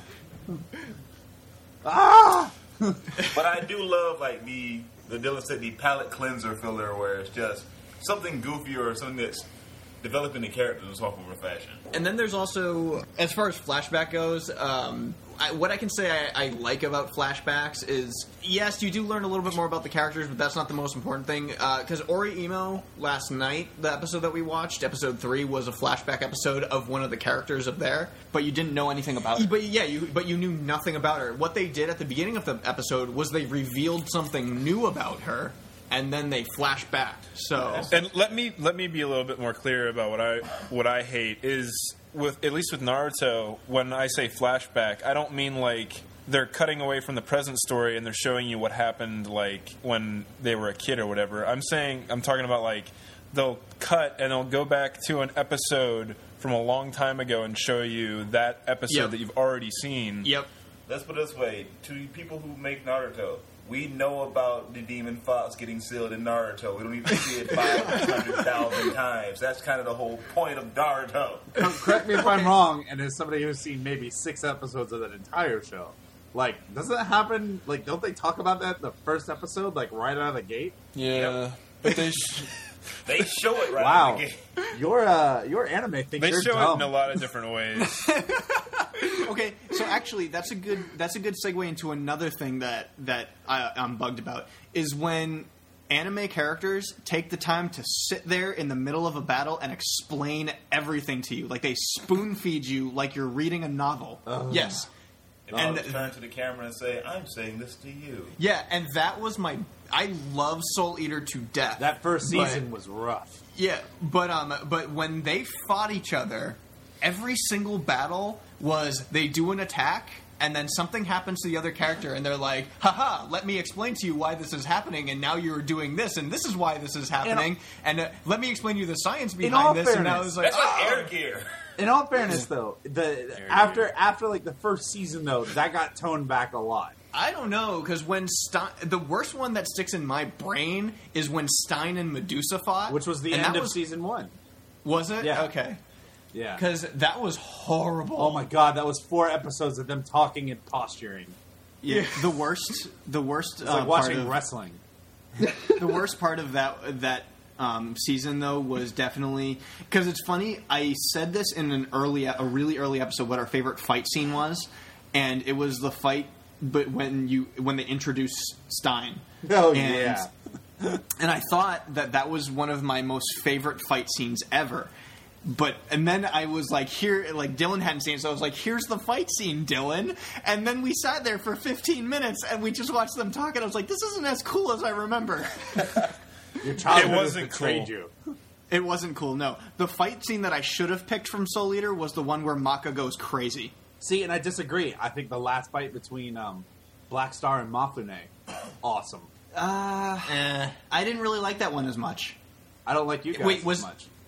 Ah! But I do love like the the Dylan said the palette cleanser filler where it's just something goofy or something that's developing the characters in some form or fashion. And then there's also, as far as flashback goes, um, I, what I can say I, I like about flashbacks is, yes, you do learn a little bit more about the characters, but that's not the most important thing. Because Ori Imo, last night, the episode that we watched, episode three, was a flashback episode of one of the characters of there, but you didn't know anything about her. But yeah, you, but you knew nothing about her. What they did at the beginning of the episode was they revealed something new about her, and then they flash back. So And let me let me be a little bit more clear about what I what I hate is with at least with Naruto. When I say flashback, I don't mean like they're cutting away from the present story and they're showing you what happened like when they were a kid or whatever. I'm saying I'm talking about like they'll cut and they'll go back to an episode from a long time ago and show you that episode Yep. that you've already seen. yep. Let's put it this way: to the people who make Naruto, we know about the Demon Fox getting sealed in Naruto. We don't need to see it five hundred thousand times. That's kind of the whole point of Naruto. Correct me if I'm wrong, and as somebody who's seen maybe six episodes of that entire show, like, doesn't that happen? Like, don't they talk about that in the first episode, like, right out of the gate? Yeah, but they sh- They show it right Wow. out of the gate. Your, uh, your anime thinks they you're show dumb. it in a lot of different ways. Okay, so actually, that's a good that's a good segue into another thing that that I, I'm bugged about is when anime characters take the time to sit there in the middle of a battle and explain everything to you, like they spoon feed you like you're reading a novel. Yes, And, And- I'll turn to the camera and say, "I'm saying this to you." yeah, and that was my. I love Soul Eater to death. That first but- season was rough. Yeah, but um, but when they fought each other, every single battle was they do an attack and then something happens to the other character and they're like, haha, let me explain to you why this is happening and now you're doing this and this is why this is happening and uh, let me explain to you the science all behind this and I fairness, was like, That's like oh. air gear. In all fairness, though, the after after like the first season, though, that got toned back a lot. I don't know, because when Stein, the worst one that sticks in my brain is when Stein and Medusa fought, Which was the and end that of was, season one. Was it? Yeah. Okay. Yeah. Because that was horrible. Oh my god, that was four episodes of them talking and posturing. Yeah, the worst. The worst. It's like uh, watching part of, wrestling. the worst part of that that um, season though was definitely because it's funny. I said this in an early, a really early episode. What our favorite fight scene was, and it was the fight, but when you when they introduced Stein. Oh And- yeah. And I thought that that was one of my most favorite fight scenes ever. But and then I was like, here, like Dylan hadn't seen it, so I was like, here's the fight scene, Dylan. And then we sat there for fifteen minutes and we just watched them talk, and I was like, this isn't as cool as I remember. Your childhood It has wasn't betrayed cool. you. It wasn't cool. No, the fight scene that I should have picked from Soul Eater was the one where Maka goes crazy. See, and I disagree. I think the last fight between um, Black Star and Mafune, awesome. Uh, I didn't really like that one as much. I don't like you guys Wait, was as much.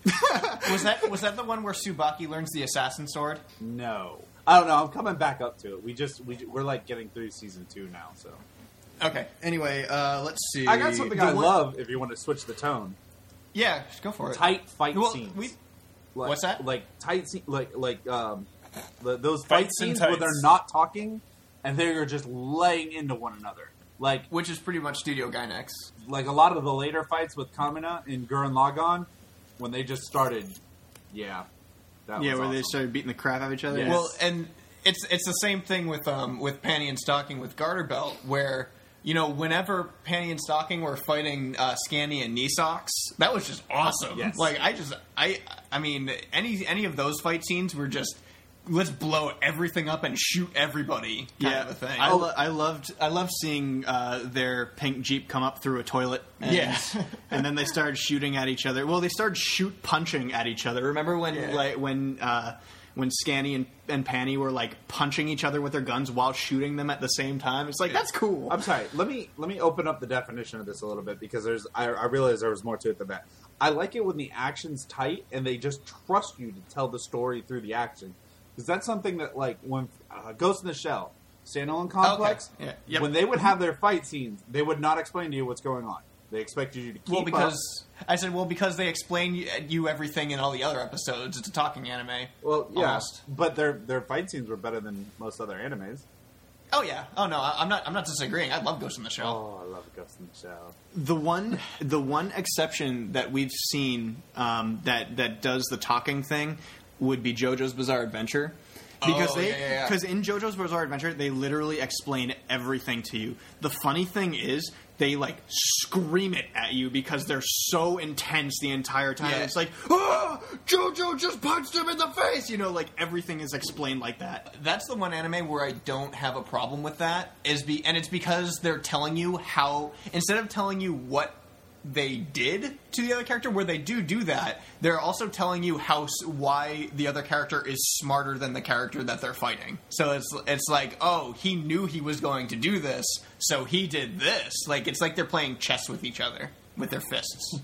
Was that was that the one where Tsubaki learns the assassin sword? No, I don't know. I'm coming back up to it. We just we we're like getting through season two now, so Okay. Anyway, uh, let's see. I got something The I one- love. If you want to switch the tone, Yeah, just go for it. tight fight Well, scenes. we- Like, What's that? Like tight scene, like like um, the, those Fights fight and scenes where tights. they're not talking and they're just laying into one another. Like Which is pretty much Studio Gainax. like a lot of the later fights with Kamina in Gurren Lagann, when they just started, yeah, that Yeah, was where they awesome. started beating the crap out of each other. Yes. Well, and it's it's the same thing with um with Panty and Stocking with Garter Belt, where you know whenever Panty and Stocking were fighting uh, Scanny and Nisox, that was just awesome. Yes. Like I just I I mean any any of those fight scenes were just let's blow everything up and shoot everybody kind yeah, of a thing. I, lo- I loved I loved seeing uh, their pink Jeep come up through a toilet. And, Yeah. and then they started shooting at each other. Well, they started shoot punching at each other. Remember when Yeah. like when uh, when Scanny and, and Panny were like punching each other with their guns while shooting them at the same time? It's like that's cool. I'm sorry. Let me let me open up the definition of this a little bit because there's I, I realize there was more to it than that. I like it when the action's tight and they just trust you to tell the story through the action. Because that's something that, like, when uh, Ghost in the Shell, Standalone Complex, Okay. Yeah. Yep. when they would have their fight scenes, they would not explain to you what's going on. They expected you to keep well, up. because I said, well, because they explain you, you everything in all the other episodes. It's a talking anime. Well, yeah, almost. but their their fight scenes were better than most other animes. Oh yeah. Oh no, I- I'm not. I'm not disagreeing. I love Ghost in the Shell. Oh, I love Ghost in the Shell. The one, the one exception that we've seen um, that that does the talking thing would be JoJo's Bizarre Adventure, because Oh, they yeah, yeah, yeah. because in JoJo's Bizarre Adventure they literally explain everything to you. The funny thing is they like scream it at you because they're so intense the entire time. Yeah. It's like, oh, JoJo just punched him in the face. You know, like everything is explained like that. That's the one anime where I don't have a problem with that. Is be and it's because they're telling you how instead of telling you what they did to the other character, where they do do that, they're also telling you how s- why the other character is smarter than the character that they're fighting. So it's it's like, oh, he knew he was going to do this, so he did this. Like it's like they're playing chess with each other with their fists.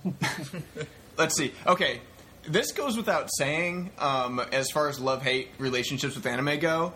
Let's see. Okay, this goes without saying um, as far as love-hate relationships with anime go,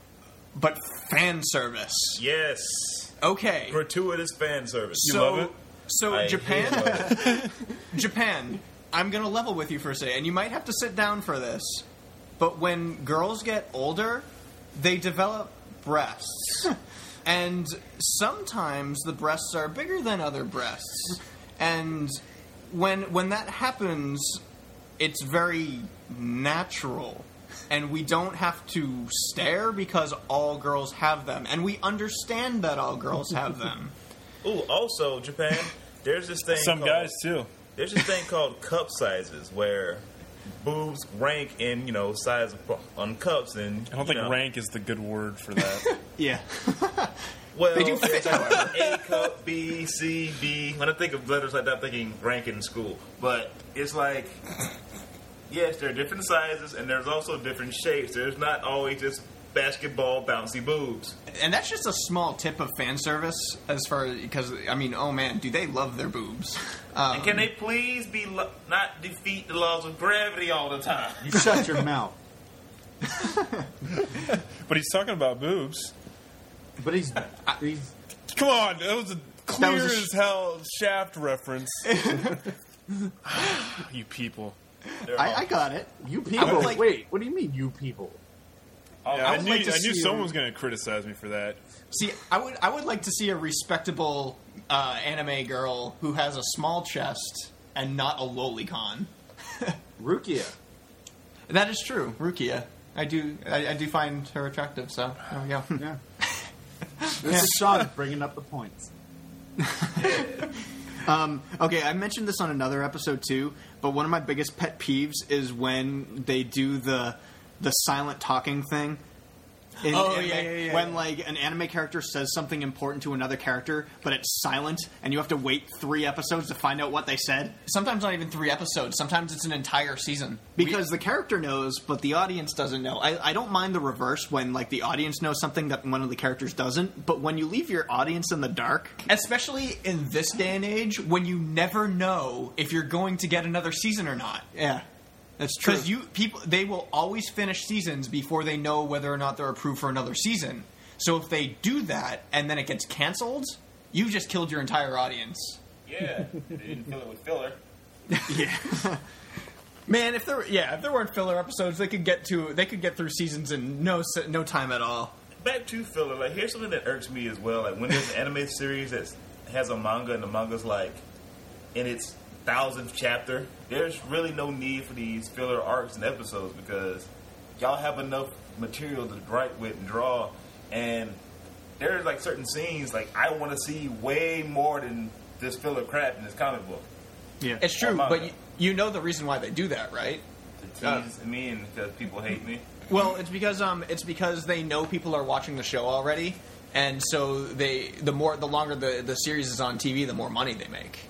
but fan service. Yes. Okay. Gratuitous fan service. You so, love it? So I Japan, hate it. Japan. I'm gonna level with you for a second, and you might have to sit down for this. But when girls get older, they develop breasts, and sometimes the breasts are bigger than other breasts. And when when that happens, it's very natural. And we don't have to stare because all girls have them, and we understand that all girls have them. Ooh, also Japan. There's this thing. Some called, guys too. There's this thing called cup sizes where boobs rank in you know size of, on cups, and I don't you think know, rank is the good word for that. Yeah. Well, They do fit, it's like A cup, B, C, D. When I think of letters like that, I'm thinking rank in school. But it's like, yes, there are different sizes, and there's also different shapes. There's not always just basketball bouncy boobs. And that's just a small tip of fan service, as far as because I mean, oh man, do they love their boobs? Um, And can they please be lo- not defeat the laws of gravity all the time? You shut your mouth. But he's talking about boobs. But he's he's Come on, that was a clear was a sh- as hell Shaft reference. You people. They're I, I awful. got it. you people. would like- Wait, what do you mean, you people? Yeah, I I, would knew, like to I knew see someone a- was going to criticize me for that. See, I would I would like to see a respectable uh, anime girl who has a small chest and not a lolicon. Rukia. That is true, Rukia. I do I, I do find her attractive. So there we go. Yeah. This is Sean bringing up the points. Um, okay, I mentioned this on another episode too, but one of my biggest pet peeves is when they do the the silent talking thing. In Oh, anime, yeah, yeah, yeah, when yeah. like an anime character says something important to another character, but it's silent, and you have to wait three episodes to find out what they said Sometimes not even three episodes. Sometimes it's an entire season. because the character knows, but the audience doesn't know. I, I don't mind the reverse when like the audience knows something that one of the characters doesn't, but when you leave your audience in the dark, Especially in this day and age, when you never know if you're going to get another season or not. yeah, that's true. Because you people, they will always finish seasons before they know whether or not they're approved for another season. So if they do that and then it gets canceled, you've just killed your entire audience. Yeah, they didn't fill it with filler. yeah. Man, if there, yeah, if there weren't filler episodes, they could get to, they could get through seasons in no se- no time at all. Back to filler, like here's something that irks me as well. Like when there's an anime series that has a manga and the manga's like in its thousandth chapter, there's really no need for these filler arcs and episodes because y'all have enough material to write with and draw, and there's like certain scenes like I want to see way more than this filler crap in this comic book. Yeah. It's true, Or manga. but you, you know the reason why they do that, right? To tease me and because people hate me. Well, it's because um, it's because they know people are watching the show already, and so they the more the longer the, the series is on T V, the more money they make.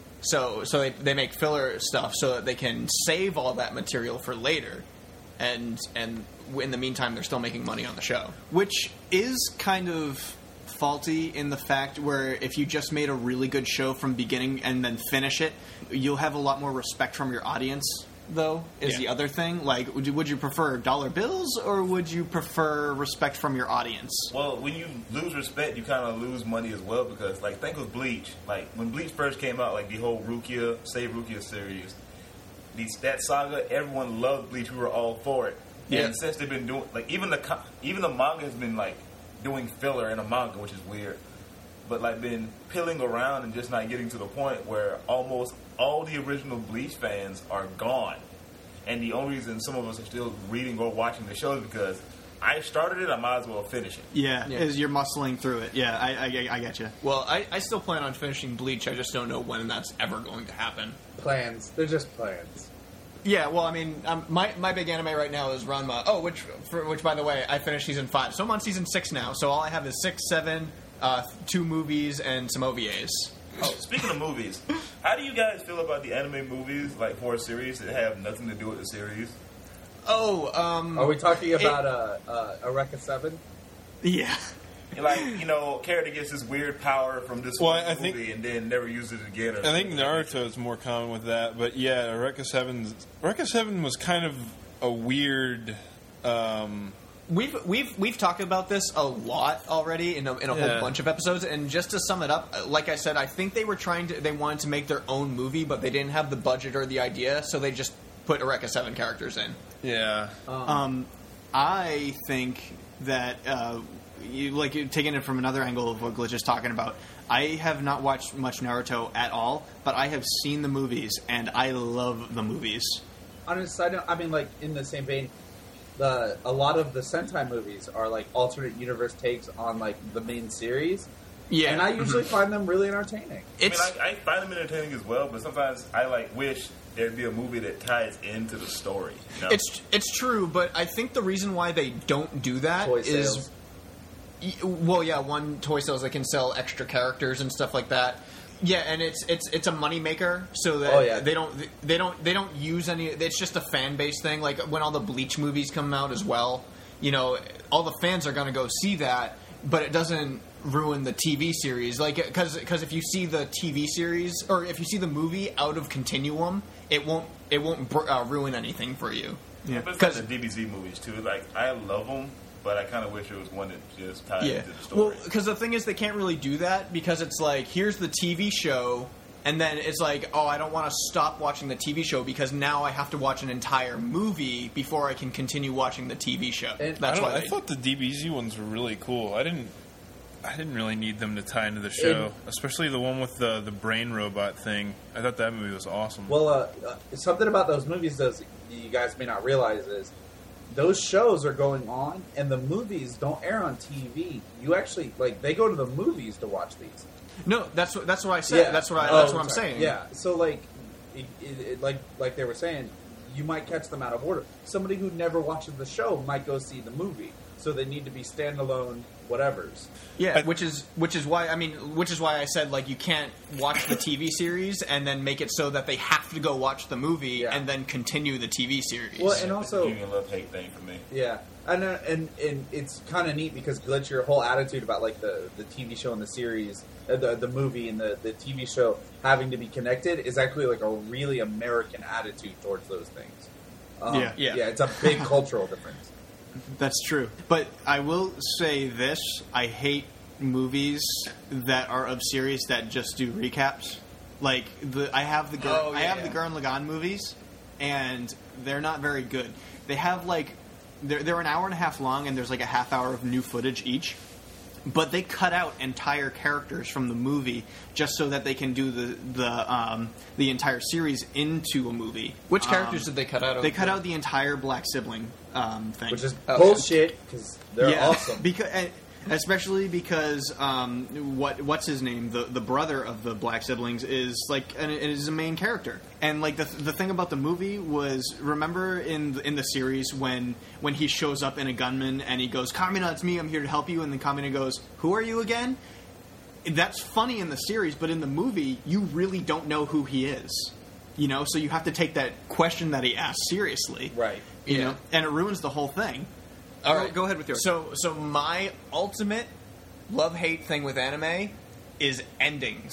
So so they they make filler stuff so that they can save all that material for later, and and in the meantime they're still making money on the show. Which is kind of faulty in the fact where if you just made a really good show from beginning and then finish it, you'll have a lot more respect from your audience, though, is Yeah. the other thing. Like, would you, would you prefer dollar bills or would you prefer respect from your audience? Well, when you lose respect, you kind of lose money as well because, like, think of Bleach. Like, when Bleach first came out, like, the whole Rukia, Save Rukia series, these, that saga, everyone loved Bleach. We were all for it. Yeah. And since they've been doing, like, even the co- even the manga has been, like, doing filler in a manga, which is weird. But, like, been peeling around and just not getting to the point where almost all the original Bleach fans are gone. And the only reason some of us are still reading or watching the show is because I started it, I might as well finish it. Yeah, Yeah. is you're muscling through it. Yeah, I, I, I get you. Well, I, I still plan on finishing Bleach. I just don't know when that's ever going to happen. Plans. They're just plans. Yeah, well, I mean, um, my my big anime right now is Ranma. Oh, which for, which by the way, I finished season five, so I'm on season six now. So all I have is six, seven, uh, two movies, and some O V As. Oh, speaking of movies, how do you guys feel about the anime movies, like for a series that have nothing to do with the series? Oh, um, Are we talking about uh, uh, Eureka seven? Yeah. Like, you know, character gets this weird power from this Well, one I think- movie and then never uses it again. Or I think something. Naruto is more common with that, but yeah, Eureka Seven. Eureka Seven was kind of a weird. Um, We've we've we've talked about this a lot already in a, in a Yeah. whole bunch of episodes, and just to sum it up, like I said, I think they were trying to they wanted to make their own movie, but they didn't have the budget or the idea, so they just put Eureka seven characters in. yeah, Um, I think that uh, you like you're taking it from another angle of what Glitch is talking about. I have not watched much Naruto at all, but I have seen the movies and I love the movies. On a side note, I mean, like, in the same vein, the a lot of the Sentai movies are, like, alternate universe takes on, like, the main series. Yeah, And I usually find them really entertaining. I mean, it's I, I find them entertaining as well, but sometimes I like wish there'd be a movie that ties into the story. You know? it's it's true, but I think the reason why they don't do that Toy is. sales. Y- Well, yeah, one toy sales that can sell extra characters and stuff like that. Yeah, and it's it's it's a moneymaker, so that Oh, yeah. they don't they don't they don't use any. It's just a fan base thing. Like when all the Bleach movies come out as well, you know, all the fans are going to go see that, but it doesn't ruin the T V series. Like because because if you see the T V series or if you see the movie out of Continuum, it won't it won't br- uh, ruin anything for you. Yeah. But it's like 'cause- the D B Z movies too. Like I love them, but I kind of wish it was one that just tied Yeah. into the story. Well, because the thing is, they can't really do that because it's like, here's the T V show, and then it's like, oh, I don't want to stop watching the T V show because now I have to watch an entire movie before I can continue watching the T V show. And- I, That's don't, why I they, thought the D B Z ones were really cool. I didn't. I didn't really need them to tie into the show, especially the one with the the brain robot thing. I thought that movie was awesome. Well, uh, uh, something about those movies, those you guys may not realize, is those shows are going on, and the movies don't air on T V. You actually like they go to the movies to watch these. no, that's what that's what I said. That's what I, Oh, that's what I'm sorry. saying. Yeah. So like, it, it, it, like like they were saying, you might catch them out of order. Somebody who never watches the show might go see the movie. so they need to be standalone whatevers. Yeah, I- which is which is why I mean, which is why I said like you can't watch the T V series and then make it so that they have to go watch the movie Yeah. and then continue the T V series. Well, and also, union love hate thing for me. yeah, and uh, and and it's kind of neat because Glitch, your whole attitude about like the, the T V show and the series, uh, the the movie and the, the T V show having to be connected is actually like a really American attitude towards those things. Um, Yeah. Yeah. yeah, it's a big cultural difference. That's true. But I will say this: I hate movies that are of series that just do recaps. Like the I have the Gur- Oh, I yeah, have yeah. the Gurren Lagann movies, and they're not very good. They have like they're they're an hour and a half long, and there's like a half hour of new footage each. But they cut out entire characters from the movie just so that they can do the the um, the entire series into a movie. which characters Um, did they cut out? Of They cut the- out the entire black sibling um, thing, Which is Oh, bullshit because they're yeah, awesome. because especially because um, what what's his name, the the brother of the black siblings is like an, is a main character, and like the the thing about the movie was, remember in the, in the series when when he shows up in a gunman and he goes, "Kamina, it's me, I'm here to help you," and then Kamina goes, "Who are you again?" That's funny in the series, but in the movie, you really don't know who he is. You know, so you have to take that question that he asked seriously. Right. You Yeah. know, and it ruins the whole thing. All Go- right, go ahead with yours. So, so my ultimate love hate thing with anime is endings.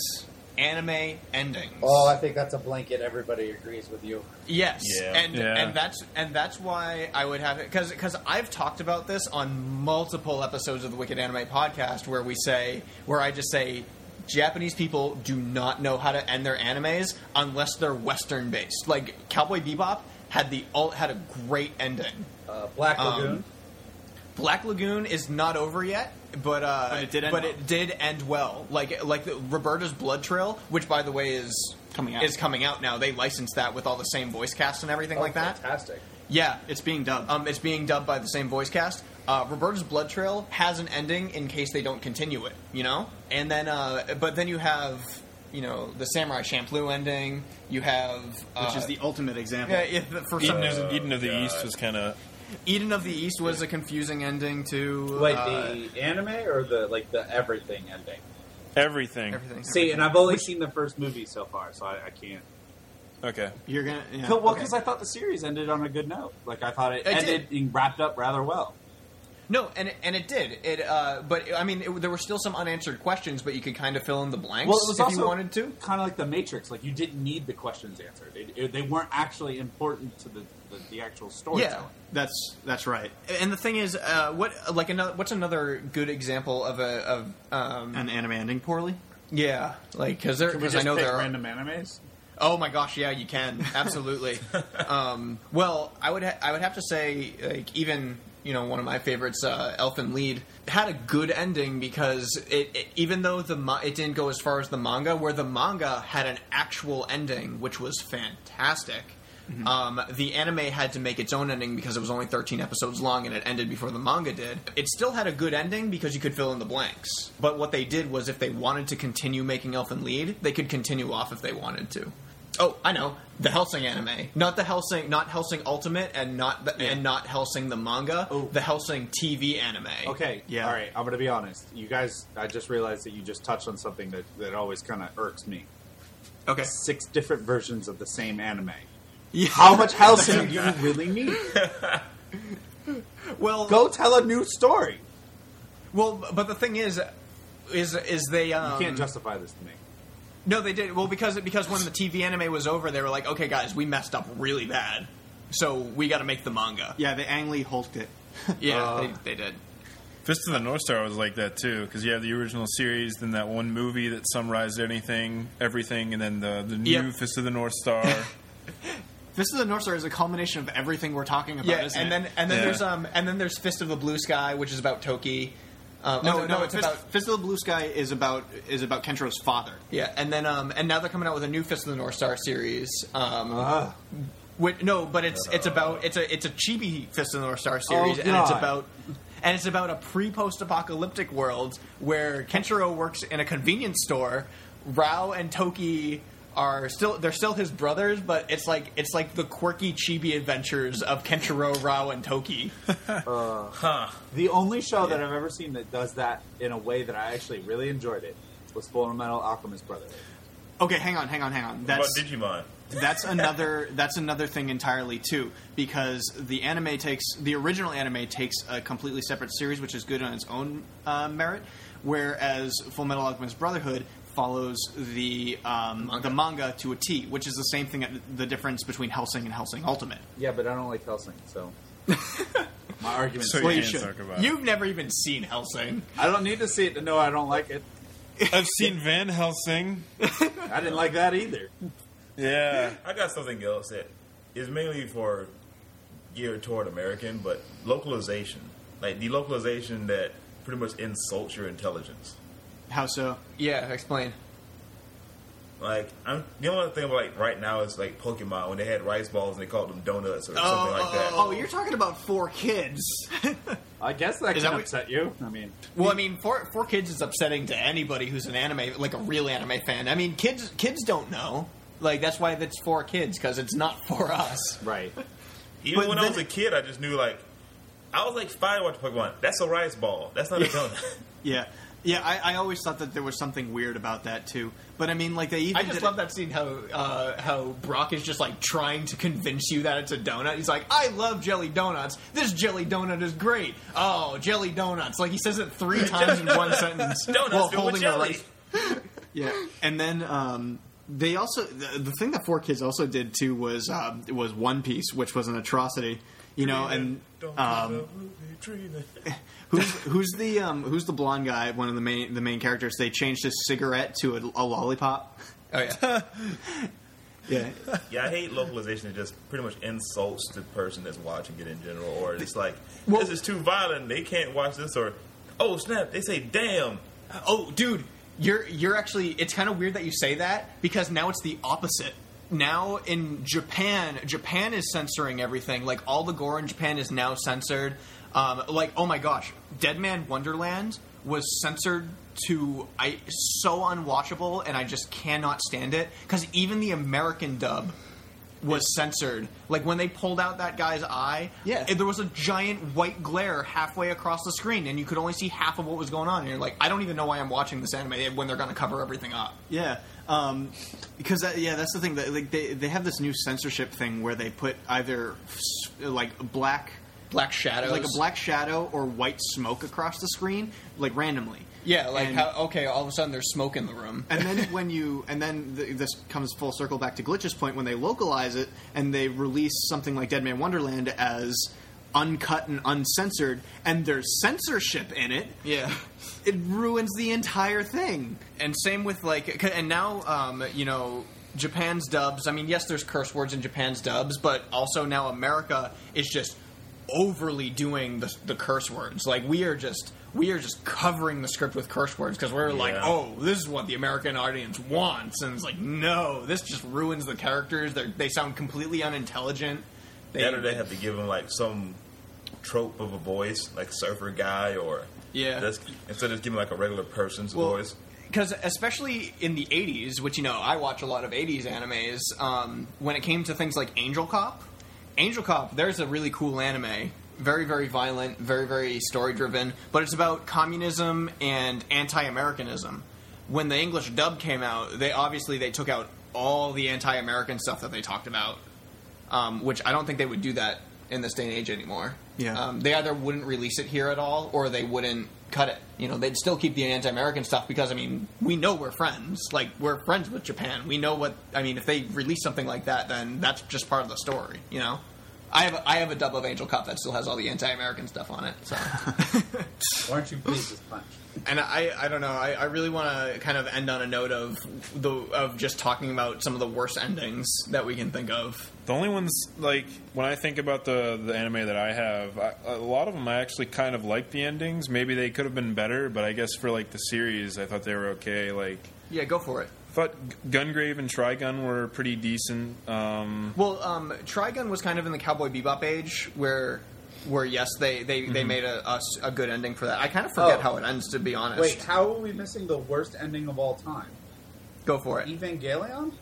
Anime endings. Oh, I think that's a blanket. Everybody agrees with you. Yes, Yeah. and Yeah. and that's and that's why I would have it because because I've talked about this on multiple episodes of the Wicked Anime Podcast where we say where I just say Japanese people do not know how to end their animes unless they're Western based. Like Cowboy Bebop had the ul- had a great ending. Uh, Black Um, Lagoon. Black Lagoon is not over yet, but uh, But it did end but well. it did end well. Like like the, Roberta's Blood Trail, which by the way is Coming out. is coming out now. They licensed that with all the same voice cast and everything Oh, like that. Fantastic. Yeah, it's being dubbed. Um, it's being dubbed by the same voice cast. Uh, Roberta's Blood Trail has an ending in case they don't continue it, you know. And then, uh, but then you have, you know, the Samurai Champloo ending. You have, uh, which is the ultimate example. yeah, if, for some Eden, reason, of, Eden of the God. East was kind of Eden of the East was a confusing ending to Wait, uh, the anime or the like the everything ending? everything. everything. See, and I've only seen the first movie so far, so I, I can't. Okay. You're gonna. Yeah. Well, okay. because I thought the series ended on a good note. Like I thought it, It ended and wrapped up rather well. No, and it, and it did. It, uh, but I mean, it, there were still some unanswered questions, but you could kind of fill in the blanks Well, it was if also you wanted to. kind of like the Matrix. Like you didn't need the questions answered; it, it, they weren't actually important to the the, the actual storytelling. Yeah. That's that's right. And the thing is, uh, what like another what's another good example of a of um, An anime ending poorly. yeah, like because there Can we because just I know pick there are. random animes? Oh my gosh, yeah, you can absolutely. um, well, I would ha- I would have to say like even you know one of my favorites, uh, Elfen Lied, had a good ending because it, it even though the ma- it didn't go as far as the manga, where the manga had an actual ending which was fantastic. Um, the anime had to make its own ending because it was only thirteen episodes long and it ended before the manga did. It still had a good ending because you could fill in the blanks. But what they did was if they wanted to continue making Elfen Lied, they could continue off if they wanted to. Oh, I know. The Hellsing anime. Not the Hellsing not Hellsing Ultimate and not the, and not Hellsing the manga. Oh. The Hellsing T V anime. Okay, Yeah. all right. I'm going to be honest. You guys, I just realized that you just touched on something that that always kind of irks me. Okay. Six different versions of the same anime. Yeah. How much Hellsing do you really need? Well, Go tell a new story. well, but the thing is is is they um, You can't justify this to me. No, they did. Well, because because when the T V anime was over, they were like, "Okay, guys, we messed up really bad, so we got to make the manga." Yeah, they Ang Lee hulked it. Yeah, Uh, they, they did. Fist of the North Star was like that too, because you have the original series, then that one movie that summarized anything, everything, and then the the new Yep. Fist of the North Star. Fist of the North Star is a culmination of everything we're talking about. Yeah, isn't and it? then and then Yeah. there's um and then there's Fist of the Blue Sky, which is about Toki. Uh, no, oh, no, no, it's Fist, about Fist of the Blue Sky is about is about Kentro's father. yeah, and then um and now they're coming out with a new Fist of the North Star series. Um, Ugh. Which, no, but it's it's about it's a it's a chibi Fist of the North Star series, Oh, and it's God. about and it's about a pre-post-apocalyptic world where Kenshiro works in a convenience store. Rao and Toki are still they're still his brothers, but it's like it's like the quirky chibi adventures of Kenshiro, Rao, and Toki. Uh, Huh. the only show that I've ever seen that does that in a way that I actually really enjoyed it was Full Metal Alchemist Brotherhood. Okay, hang on, hang on, hang on. What about That's Digimon? that's another that's another thing entirely too, because the anime takes the original anime takes a completely separate series, which is good on its own uh, merit, whereas Full Metal Alchemist Brotherhood follows the um, Manga. the manga to a T, which is the same thing. The difference between Hellsing and Hellsing Ultimate. Yeah, but I don't like Hellsing, so my argument. So is you Well, you can't should. talk about it. You've never even seen Hellsing. I don't need to see it to know I don't like it. I've seen Van Helsing. I didn't like that either. Yeah. I got something else that is mainly for geared toward American, but localization. Like the localization that pretty much insults your intelligence. How so? Yeah, explain. Like, I'm, the only thing like right now is like Pokemon when they had rice balls and they called them donuts or something like that. Oh, you're talking about four kids. I guess that Is can that what- upset you. I mean, Well, I mean, four four kids is upsetting to anybody who's an anime, like a real anime fan. I mean, kids kids don't know. Like that's why it's for kids because it's not for us. right. Even But when I then- was a kid, I just knew like I was like five watching Pokemon. That's a rice ball. That's not a donut. Yeah, yeah. I, I always thought that there was something weird about that too. But I mean, like they even I just did love it- that scene how uh, how Brock is just like trying to convince you that it's a donut. He's like, I love jelly donuts. This jelly donut is great. Oh, jelly donuts! Like he says it three times in one sentence Donuts while filled with holding a jelly. rice. Yeah, and then um, they also the, the thing that Four Kids also did too was uh, was One Piece, which was an atrocity. You know, and um, who's who's the um, who's the blonde guy? One of the main the main characters. They changed his cigarette to a, a lollipop. Oh yeah. Yeah, Yeah, I hate localization. It just pretty much insults the person that's watching it in general, or it's like Well- this is too violent. They can't watch this, or oh snap, they say damn. Oh, dude, you're you're actually. It's kind of weird that you say that because now it's the opposite. Now in Japan, Japan is censoring everything. Like all the gore in Japan is now censored. Um, like oh my gosh, Dead Man Wonderland was censored to I so unwatchable, and I just cannot stand it because even the American dub was censored. Like when they pulled out that guy's eye, Yeah. and there was a giant white glare halfway across the screen, and you could only see half of what was going on. And you're like, I don't even know why I'm watching this anime when they're going to cover everything up. yeah. Um, because that, yeah, that's the thing. That like they they have this new censorship thing where they put either s- like black. Black shadows, Like a black shadow or white smoke across the screen, like randomly. yeah, like And- how okay, all of a sudden there's smoke in the room. And then when you, and then th- this comes full circle back to Glitch's point when they localize it and they release something like Dead Man Wonderland as uncut and uncensored, and there's censorship in it. Yeah. It ruins the entire thing. And same with like, c- and now um, you know Japan's dubs. I mean, yes, there's curse words in Japan's dubs, but also now America is just overly doing the, the curse words. Like we are just we are just covering the script with curse words because we're like, Yeah. oh, this is what the American audience wants, and it's like, no, this just ruins the characters. They they sound completely unintelligent. They, That or they have to give them like some trope of a voice, like surfer guy, or Yeah. just, instead of just giving like a regular person's Well, voice. because especially in the eighties, which you know I watch a lot of eighties animes, um, when it came to things like Angel Cop, Angel Cop, there's a really cool anime, very very violent, very very story driven, but it's about communism and anti-Americanism. When the English dub came out, they obviously they took out all the anti-American stuff that they talked about, um, which I don't think they would do that in this day and age anymore. Yeah. Um, they either wouldn't release it here at all, or they wouldn't cut it. You know, they'd still keep the anti-American stuff because, I mean, we know we're friends. Like, we're friends with Japan. We know what... I mean, if they release something like that, then that's just part of the story, you know? I have a, I have a dub of Angel Cop that still has all the anti-American stuff on it, so... Why aren't you pleased with Punch? And I, I don't know. I, I really want to kind of end on a note of the of just talking about some of the worst endings that we can think of. The only ones, like, when I think about the, the anime that I have, I, a lot of them I actually kind of like the endings. Maybe they could have been better, but I guess for, like, the series, I thought they were okay. Like, Yeah, go for it. I thought Gungrave and Trigun were pretty decent. Um, Well, um, Trigun was kind of in the Cowboy Bebop age where... Where yes, they, they, they made a, a, s- a good ending for that. I kind of forget Oh. how it ends, to be honest. Wait, how are we missing the worst ending of all time? Go for it. Evangelion?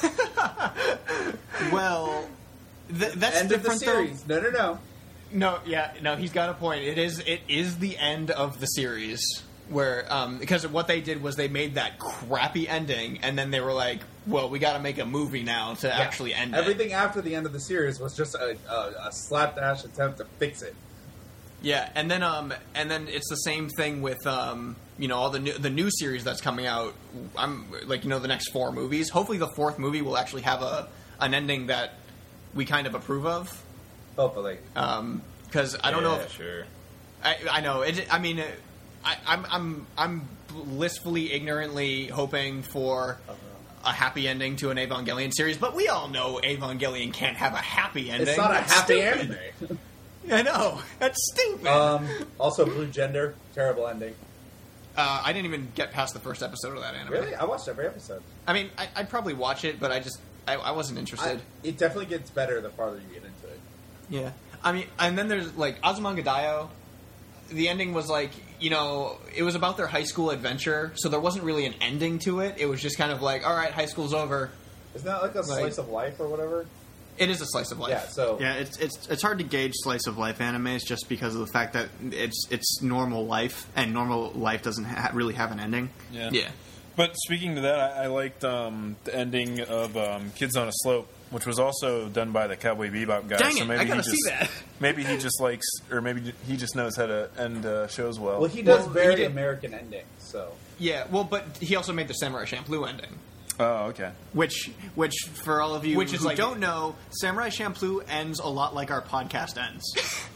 Well, th- that's End of the different though. series. No, no, no. No, yeah, no, he's got a point. It is it is the end of the series where um, because what they did was they made that crappy ending, and then they were like, "Well, we got to make a movie now to Yeah. actually end Everything it." after the end of the series was just a, a, a slapdash attempt to fix it. Yeah, and then um, and then it's the same thing with um, you know, all the new the new series that's coming out. I'm like, you know, the next four movies. Hopefully, the fourth movie will actually have a an ending that we kind of approve of. Hopefully. Because I don't know Yeah, if sure. I, I know. It, I mean, I, I'm I'm I'm blissfully, ignorantly hoping for a happy ending to an Evangelion series, but we all know Evangelion can't have a happy ending. It's not a That's happy stupid. anime. I know. That's stupid. um, also, Blue Gender, terrible ending. uh, I didn't even get past the first episode of that anime. Really? I watched every episode. I mean, I, I'd probably watch it, but I just I, I wasn't I, interested. it definitely gets better the farther you get into it. Yeah. I mean, and then there's, like, Azumanga Daioh. The ending was, like, you know, it was about their high school adventure, so there wasn't really an ending to it. It was just kind of like, all right, high school's over. Isn't that like a slice of life or whatever? It is a slice of life. Yeah, so... Yeah, it's it's it's hard to gauge slice of life animes just because of the fact that it's it's normal life, and normal life doesn't ha- really have an ending. Yeah. Yeah. But speaking to that, I, I liked um, the ending of um, Kids on a Slope, which was also done by the Cowboy Bebop guy. Dang so it, maybe I gotta he see just, that. Maybe he just likes, or maybe he just knows how to end uh, shows well. Well, he does Well, very he did- American endings, so... Yeah, well, but he also made the Samurai Champloo ending. Oh, okay. Which, which for all of you Which is who like- don't know, Samurai Champloo ends a lot like our podcast ends.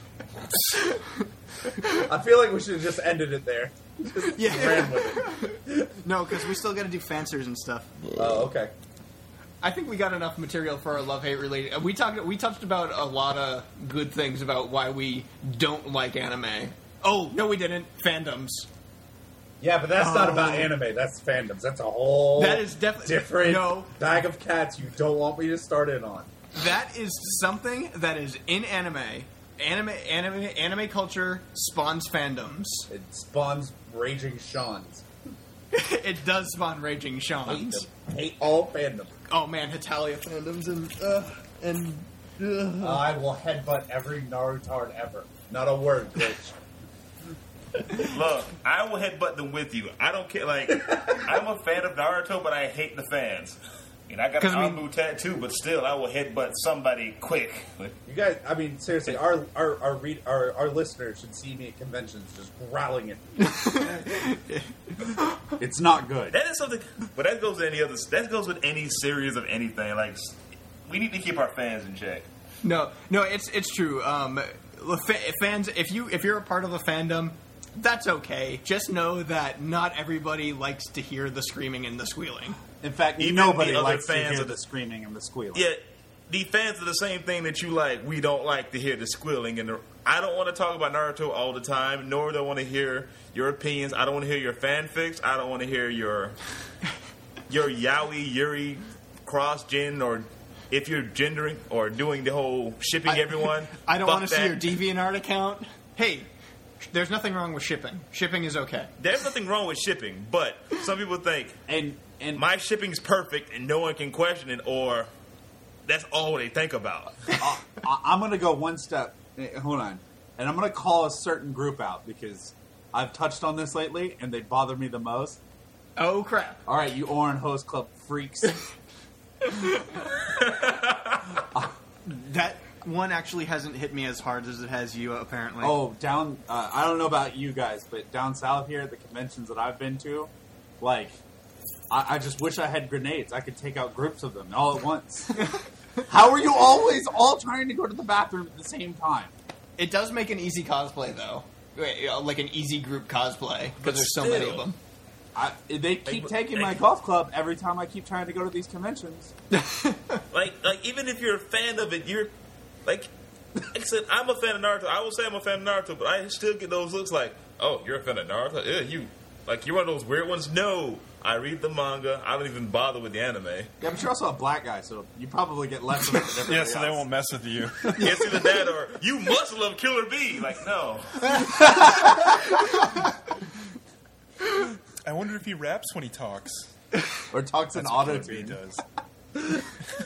I feel like we should have just ended it there. Just Yeah. ran with it. No, because we still got to do fancers and stuff. Oh, okay. I think we got enough material for our love-hate related. We talked. We touched about a lot of good things about why we don't like anime. Oh no, we didn't. Fandoms. Yeah, but that's not about Oh. anime. That's fandoms. That's a whole That is defi- different no. bag of cats you don't want me to start in on. That is something that is in anime. Anime, anime, anime culture spawns fandoms. It spawns raging Shawns. It does spawn raging Hate Shawns. them. Hate all fandoms. Oh man, Hitalia fandoms and uh, and uh. I will headbutt every Naruto ever. Not a word, bitch. Look, I will headbutt them with you. I don't care. Like, I'm a fan of Naruto, but I hate the fans. And I got an 'Cause, I mean- Anbu tattoo, but still, I will headbutt somebody quick. You guys, I mean, seriously, our our our, read, our our listeners should see me at conventions just growling at me. It's not good. That is something, but that goes with any other. That goes with any series of anything. Like, we need to keep our fans in check. No, no, it's it's true. Um, fa- fans, if you if you're a part of a fandom, that's okay. Just know that not everybody likes to hear the screaming and the squealing. In fact, Even nobody the other likes to fans hear of the the- screaming and the squealing. Yeah, the fans are the same thing that you like. We don't like to hear the squealing and the. I don't want to talk about Naruto all the time, nor do I want to hear your opinions. I don't want to hear your fanfics. I don't want to hear your your yaoi yuri cross gen, or if you're gendering or doing the whole shipping I- everyone. I don't fuck want to see that. your DeviantArt account. Hey, there's nothing wrong with shipping. Shipping is okay. There's nothing wrong with shipping, but some people think And and my shipping's perfect and no one can question it, or that's all they think about. I, I'm going to go one step. eh, Hold on, and I'm going to call a certain group out because I've touched on this lately, and they bother me the most. Oh crap! All right, you Oran Host Club freaks. That one actually hasn't hit me as hard as it has you, apparently. Oh, down. Uh, I don't know about you guys, but down south here, the conventions that I've been to, like, I, I just wish I had grenades. I could take out groups of them all at once. How are you always all trying to go to the bathroom at the same time? It does make an easy cosplay though, Wait, uh, like an easy group cosplay because there's so many of still. them. I, they keep They- taking they- my golf club every time I keep trying to go to these conventions. Like, like even if you're a fan of it, you're like, like I said, I'm a fan of Naruto. I will say I'm a fan of Naruto, but I still get those looks like, oh, you're a fan of Naruto? Yeah, you like you're one of those weird ones. No, I read the manga. I don't even bother with the anime. Yeah, but you're also a black guy, so you probably get less of it than everybody Yeah, so they else. won't mess with you. It's either that or you must love Killer Bee. Like, no, I wonder if he raps when he talks. or talks in That's what auto Q B tune. does.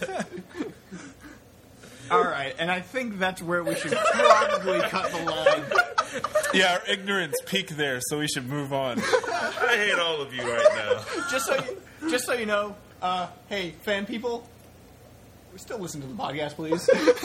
All right, and I think that's where we should probably cut the line. Yeah, our ignorance peaked there, so we should move on. I hate all of you right now. Just so you, just so you know, uh, hey, fan people, we still listen to the podcast, please.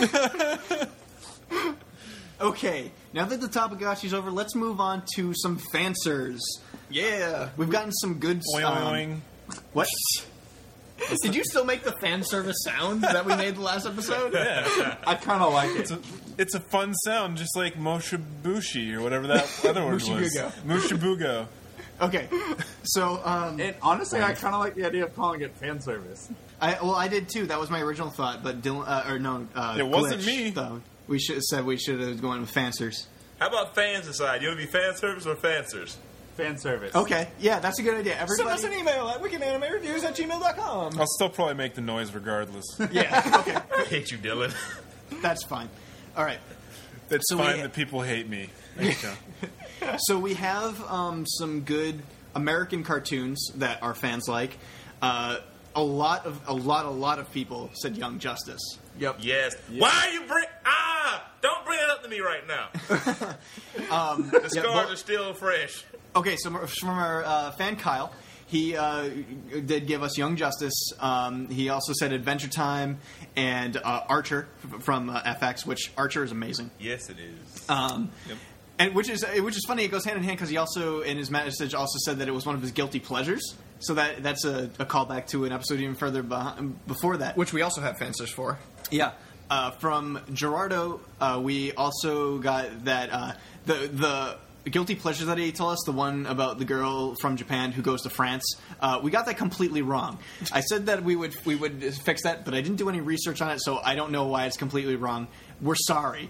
Okay, now that the Tamagotchi's over, let's move on to some fansers. Yeah. We've gotten some good. Oing, Um, oing. what? Did you still make the fan service sound that we made the last episode? Yeah. I kind of like It's it. a, it's a fun sound, just like Moshibushi or whatever that other word was. Mushibugo. Mushibugo. Okay, so um, And honestly, I kind of like the idea of calling it fan service. I well, I did too. That was my original thought, but Dylan, uh, or no, uh, It wasn't Glitch, me. Though we should have said we should have gone with fansers. How about fans aside? You want to be fan service or fansers? Fan service. Okay, yeah, that's a good idea. Send Everybody, us an email at wikianimereviews at gmail dot com. I'll still probably make the noise regardless. yeah, okay, I hate you, Dylan. that's fine. All right. It's So fine we- that people hate me. Thanks, John. So we have um, some good American cartoons that our fans like. Uh, a lot of a lot a lot of people said Young Justice. Yep. Yes. Why are you bring? Ah! Don't bring it up to me right now. Um, The yeah, scars well- are still fresh. Okay, so from our uh, fan Kyle, he uh, did give us Young Justice. Um, he also said Adventure Time and uh, Archer f- from uh, F X, which Archer is amazing. Yes, it is. Um, Yep. And which is which is funny. It goes hand in hand because he also in his message also said that it was one of his guilty pleasures. So that that's a, a callback to an episode even further behind, before that. Which we also have fan service for. Yeah. Uh, from Gerardo, uh, we also got that uh, the the guilty pleasure that he told us, the one about the girl from Japan who goes to France. Uh, we got that completely wrong. I said that we would we would fix that, but I didn't do any research on it, so I don't know why it's completely wrong. We're sorry.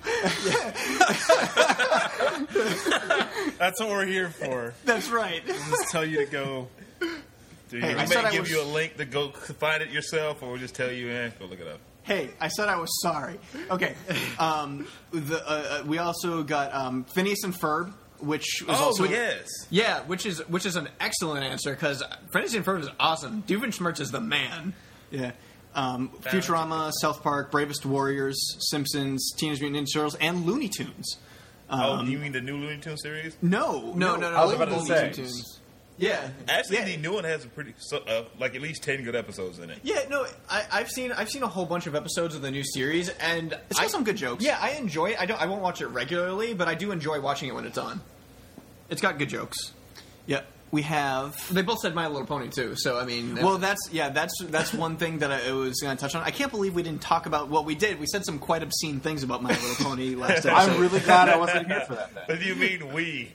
That's what we're here for. That's right. Just tell you to go. Do Hey, your I I said may I give was- you a link to go find it yourself, or we'll just tell you, eh, go look it up. Hey, I said I was sorry. Okay. Um, the, uh, uh, we also got um, Phineas and Ferb, which was Oh, also yes. Yeah, which is which is an excellent answer because Phineas and Ferb is awesome. Doofenshmirtz is the man. Yeah. Um, Futurama, South Park, Bravest Warriors, Simpsons, Teenage Mutant Ninja Turtles, and Looney Tunes. oh, you mean the new Looney Tunes series? No, No, no, no. I was Looney about to Tunes. say. Tunes. Yeah, Actually, yeah. the new one has a pretty, so, uh, like at least ten good episodes in it. Yeah, no, I, I've seen I've seen a whole bunch of episodes of the new series, and It's I, got some good jokes. Yeah, I enjoy it. I don't. I won't watch it regularly, but I do enjoy watching it when it's on. It's got good jokes. Yeah, we have. They both said My Little Pony too, so I mean, Well, that's yeah, that's that's one thing that I was going to touch on. I can't believe we didn't talk about. Well, we did. We said some quite obscene things about My Little Pony last episode. I'm really glad I wasn't here for that. Then. What do you mean we?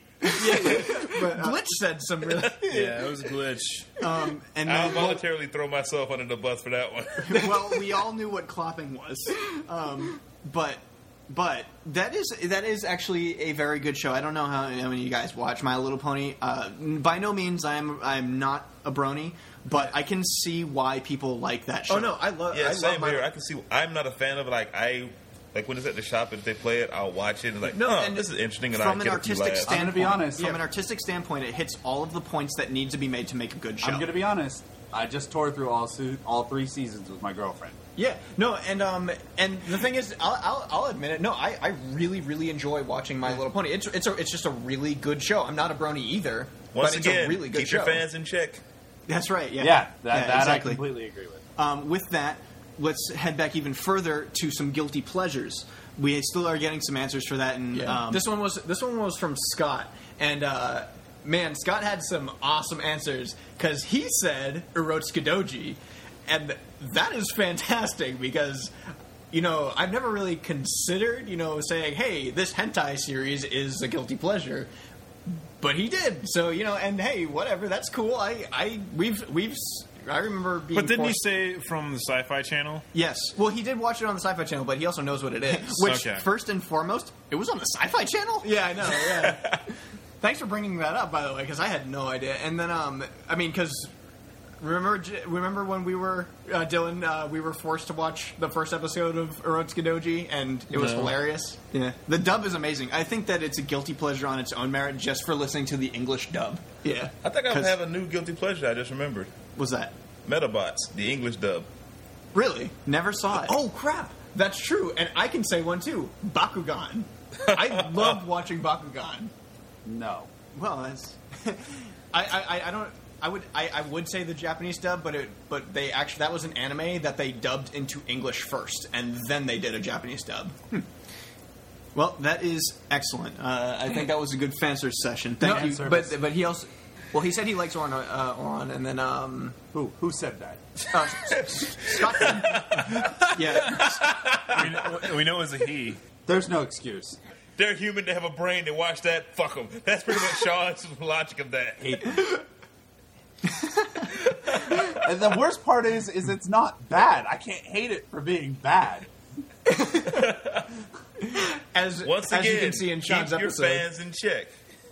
Glitch said some really. Yeah, it was a glitch. Um, and I'll then, well, voluntarily throw myself under the bus for that one. well, we all knew what clopping was, um, but but that is that is actually a very good show. I don't know how, how many of you guys watch My Little Pony. Uh, by no means I'm I'm not a brony, but I can see why people like that show. Oh no, I love. Yeah, I same love my, here. I can see. I'm not a fan of it. Like I, like when it's at the shop and if they play it, I'll watch it and like, No, no, and this is interesting. And from I an get a few artistic laughs. standpoint, I'm gonna be honest. From Yeah. an artistic standpoint, it hits all of the points that need to be made to make a good show. I'm gonna be honest. I just tore through all su- all three seasons with my girlfriend. Yeah, no, and um, and the thing is, I'll, I'll, I'll admit it. No, I, I really, really enjoy watching My Little Pony. It's it's a, it's just a really good show. I'm not a brony either, Once but it's again, a really good keep show. your fans in check. That's right. Yeah, Yeah, that, Yeah, that exactly. I completely agree with. Um, with that, let's head back even further to some guilty pleasures. We still are getting some answers for that, and Yeah. um, this one was this one was from Scott, and uh, man, Scott had some awesome answers because he said Urotsukidoji, and that is fantastic because. You know, I've never really considered, you know, saying, "Hey, this hentai series is a guilty pleasure," but he did. So, you know, and hey, whatever, that's cool. I, I, we've, we've, I remember being. But didn't he forced- say from the Sci-Fi Channel? yes. Well, he did watch it on the Sci-Fi Channel, but he also knows what it is. Which, Okay. first and foremost, it was on the Sci-Fi Channel. Yeah, I know. Yeah. Thanks for bringing that up, by the way, because I had no idea. And then, um, I mean, because remember, J- remember when we were uh, Dylan, uh, we were forced to watch the first episode of Urotsukidoji, and it was No. hilarious. Yeah, the dub is amazing. I think that it's a guilty pleasure on its own merit just for listening to the English dub. Yeah. I think I 'Cause- have a new guilty pleasure. I just remembered. was that? Metabots, the English dub. Really? Never saw it. Oh, crap. That's true. And I can say one, too. Bakugan. I loved watching Bakugan. No. Well, that's... I, I, I don't... I would I, I would say the Japanese dub, but it but they actually that was an anime that they dubbed into English first, and then they did a Japanese dub. Hmm. Well, that is excellent. Uh, I think that was a good fansers session. Thank No, you. But but he also well he said he likes Oran uh, Oran, and then um Who who said that? uh, Scott. Yeah. we, we know it was a he. There's no excuse. They're human to have a brain to watch that. Fuck them. That's pretty much Sean's logic of that. Hate them. And the worst part is, is it's not bad. I can't hate it for being bad. As Once as again, you can see in Sean's keep your episode. fans in check.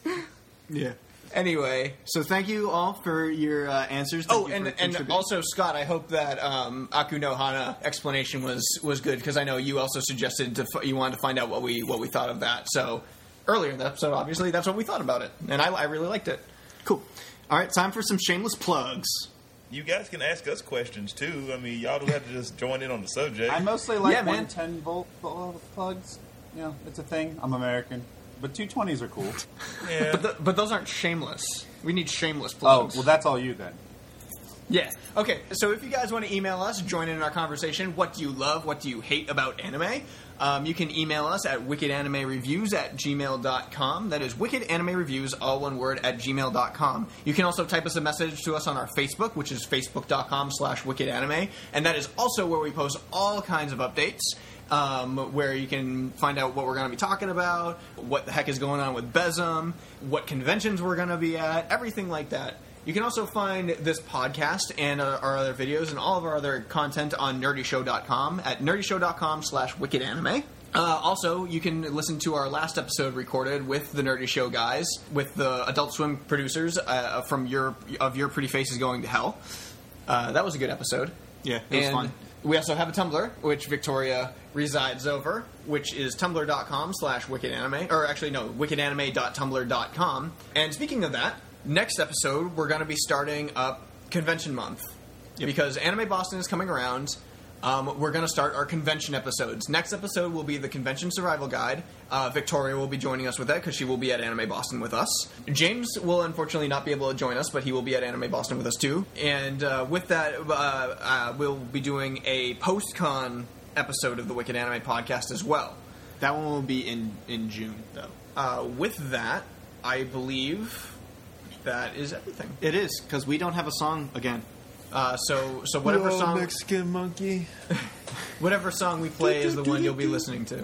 Yeah. Anyway, So thank you all for your uh, answers. Thank oh, you and for and contributing. also Scott, I hope that um, Aku no Hana explanation was was good, because I know you also suggested to f- you wanted to find out what we what we thought of that. So earlier in the episode, obviously, that's what we thought about it, and I, I really liked it. Cool. All right, time for some shameless plugs. You guys can ask us questions too. I mean, y'all don't have to just join in on the subject. I mostly like Yeah, man. one ten volt plugs. You know, it's a thing. I'm American. But two twenties are cool. yeah. But, the, but those aren't shameless. We need shameless Oh, plugs. well, that's all you then. Yeah. Okay, so if you guys want to email us, join in our conversation. What do you love? What do you hate about anime? Um, you can email us at wickedanimereviews at gmail dot com. That is wickedanimereviews, all one word, at gmail dot com. You can also type us a message to us on our Facebook, which is facebook dot com slash wickedanime. And that is also where we post all kinds of updates, um, where you can find out what we're going to be talking about, what the heck is going on with Besum, what conventions we're going to be at, everything like that. You can also find this podcast and uh, our other videos and all of our other content on nerdy show dot com at nerdy show dot com slash wickedanime. Uh, also, you can listen to our last episode recorded with the Nerdy Show guys, with the Adult Swim producers uh, from your of Your Pretty Faces Going to Hell. Uh, that was a good episode. Yeah, it was and fun. We also have a Tumblr, which Victoria resides over, which is tumblr dot com slash wickedanime. Or actually, no, wickedanime dot tumblr dot com. And speaking of that, next episode, we're going to be starting up Convention Month. Because Anime Boston is coming around. Um, we're going to start our convention episodes. Next episode will be the Convention Survival Guide. Uh, Victoria will be joining us with that because she will be at Anime Boston with us. James will unfortunately not be able to join us, but he will be at Anime Boston with us too. And uh, with that, uh, uh, we'll be doing a post-con episode of the Wicked Anime Podcast as well. That one will be in, in June, though. Uh, with that, I believe that is everything. It is, because we don't have a song again. Uh, so, so whatever song, Mexican monkey. whatever song we play is the one you'll be listening to.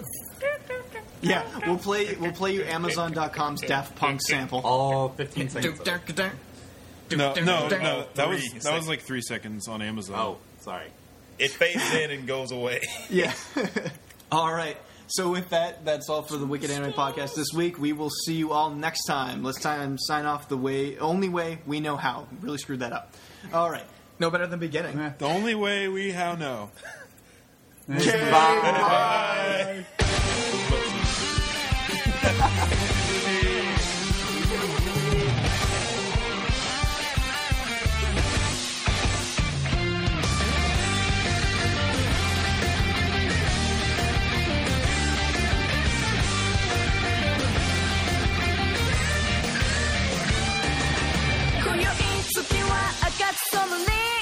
Yeah, we'll play we'll play you Amazon dot com's Daft Punk sample. All fifteen seconds. of it. No, no, no. That was Three that was like three seconds on Amazon. Oh, sorry. It fades in and goes away. Yeah. All right. So with that, that's all for the Wicked Anime Podcast this week. We will see you all next time. Let's time sign off the way only way we know how. Really screwed that up. All right. No better than beginning. The only way we how know. Bye.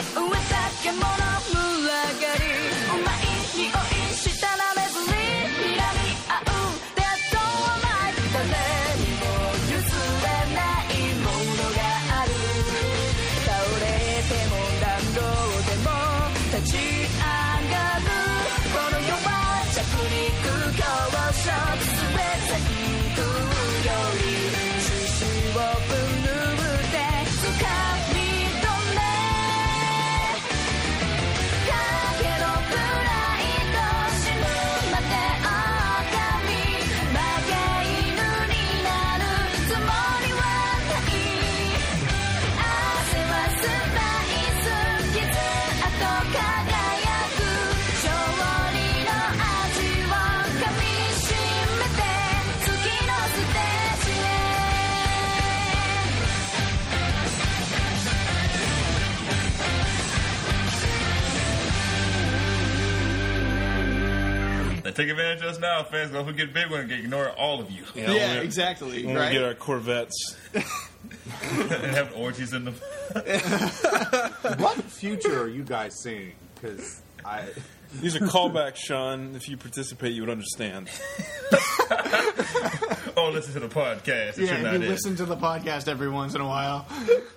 「お前においしたなめずに」 They take advantage of us now, fans. Go get big one and ignore all of you. Yeah, Yeah, when we- exactly. When Right. we get our Corvettes. And have orgies in them. What future are you guys seeing? Because I. These are callbacks, Sean. If you participate, you would understand. Oh, listen to the podcast. It Yeah, should not you end. listen to the podcast every once in a while.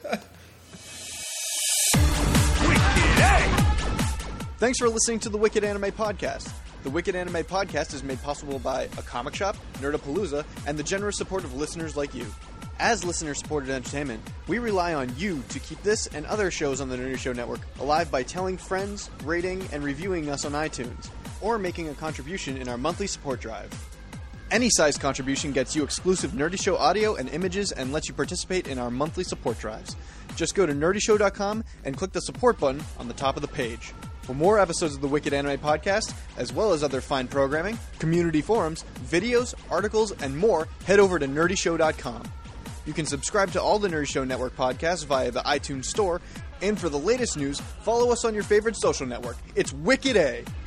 Thanks for listening to the Wicked Anime Podcast. The Wicked Anime Podcast is made possible by A Comic Shop, Nerdapalooza, and the generous support of listeners like you. As listener-supported entertainment, we rely on you to keep this and other shows on the Nerdy Show Network alive by telling friends, rating, and reviewing us on iTunes, or making a contribution in our monthly support drive. Any size contribution gets you exclusive Nerdy Show audio and images and lets you participate in our monthly support drives. Just go to nerdy show dot com and click the support button on the top of the page. For more episodes of the Wicked Anime Podcast, as well as other fine programming, community forums, videos, articles, and more, head over to nerdy show dot com. You can subscribe to all the Nerdy Show Network podcasts via the iTunes Store, and for the latest news, follow us on your favorite social network. It's Wicked A!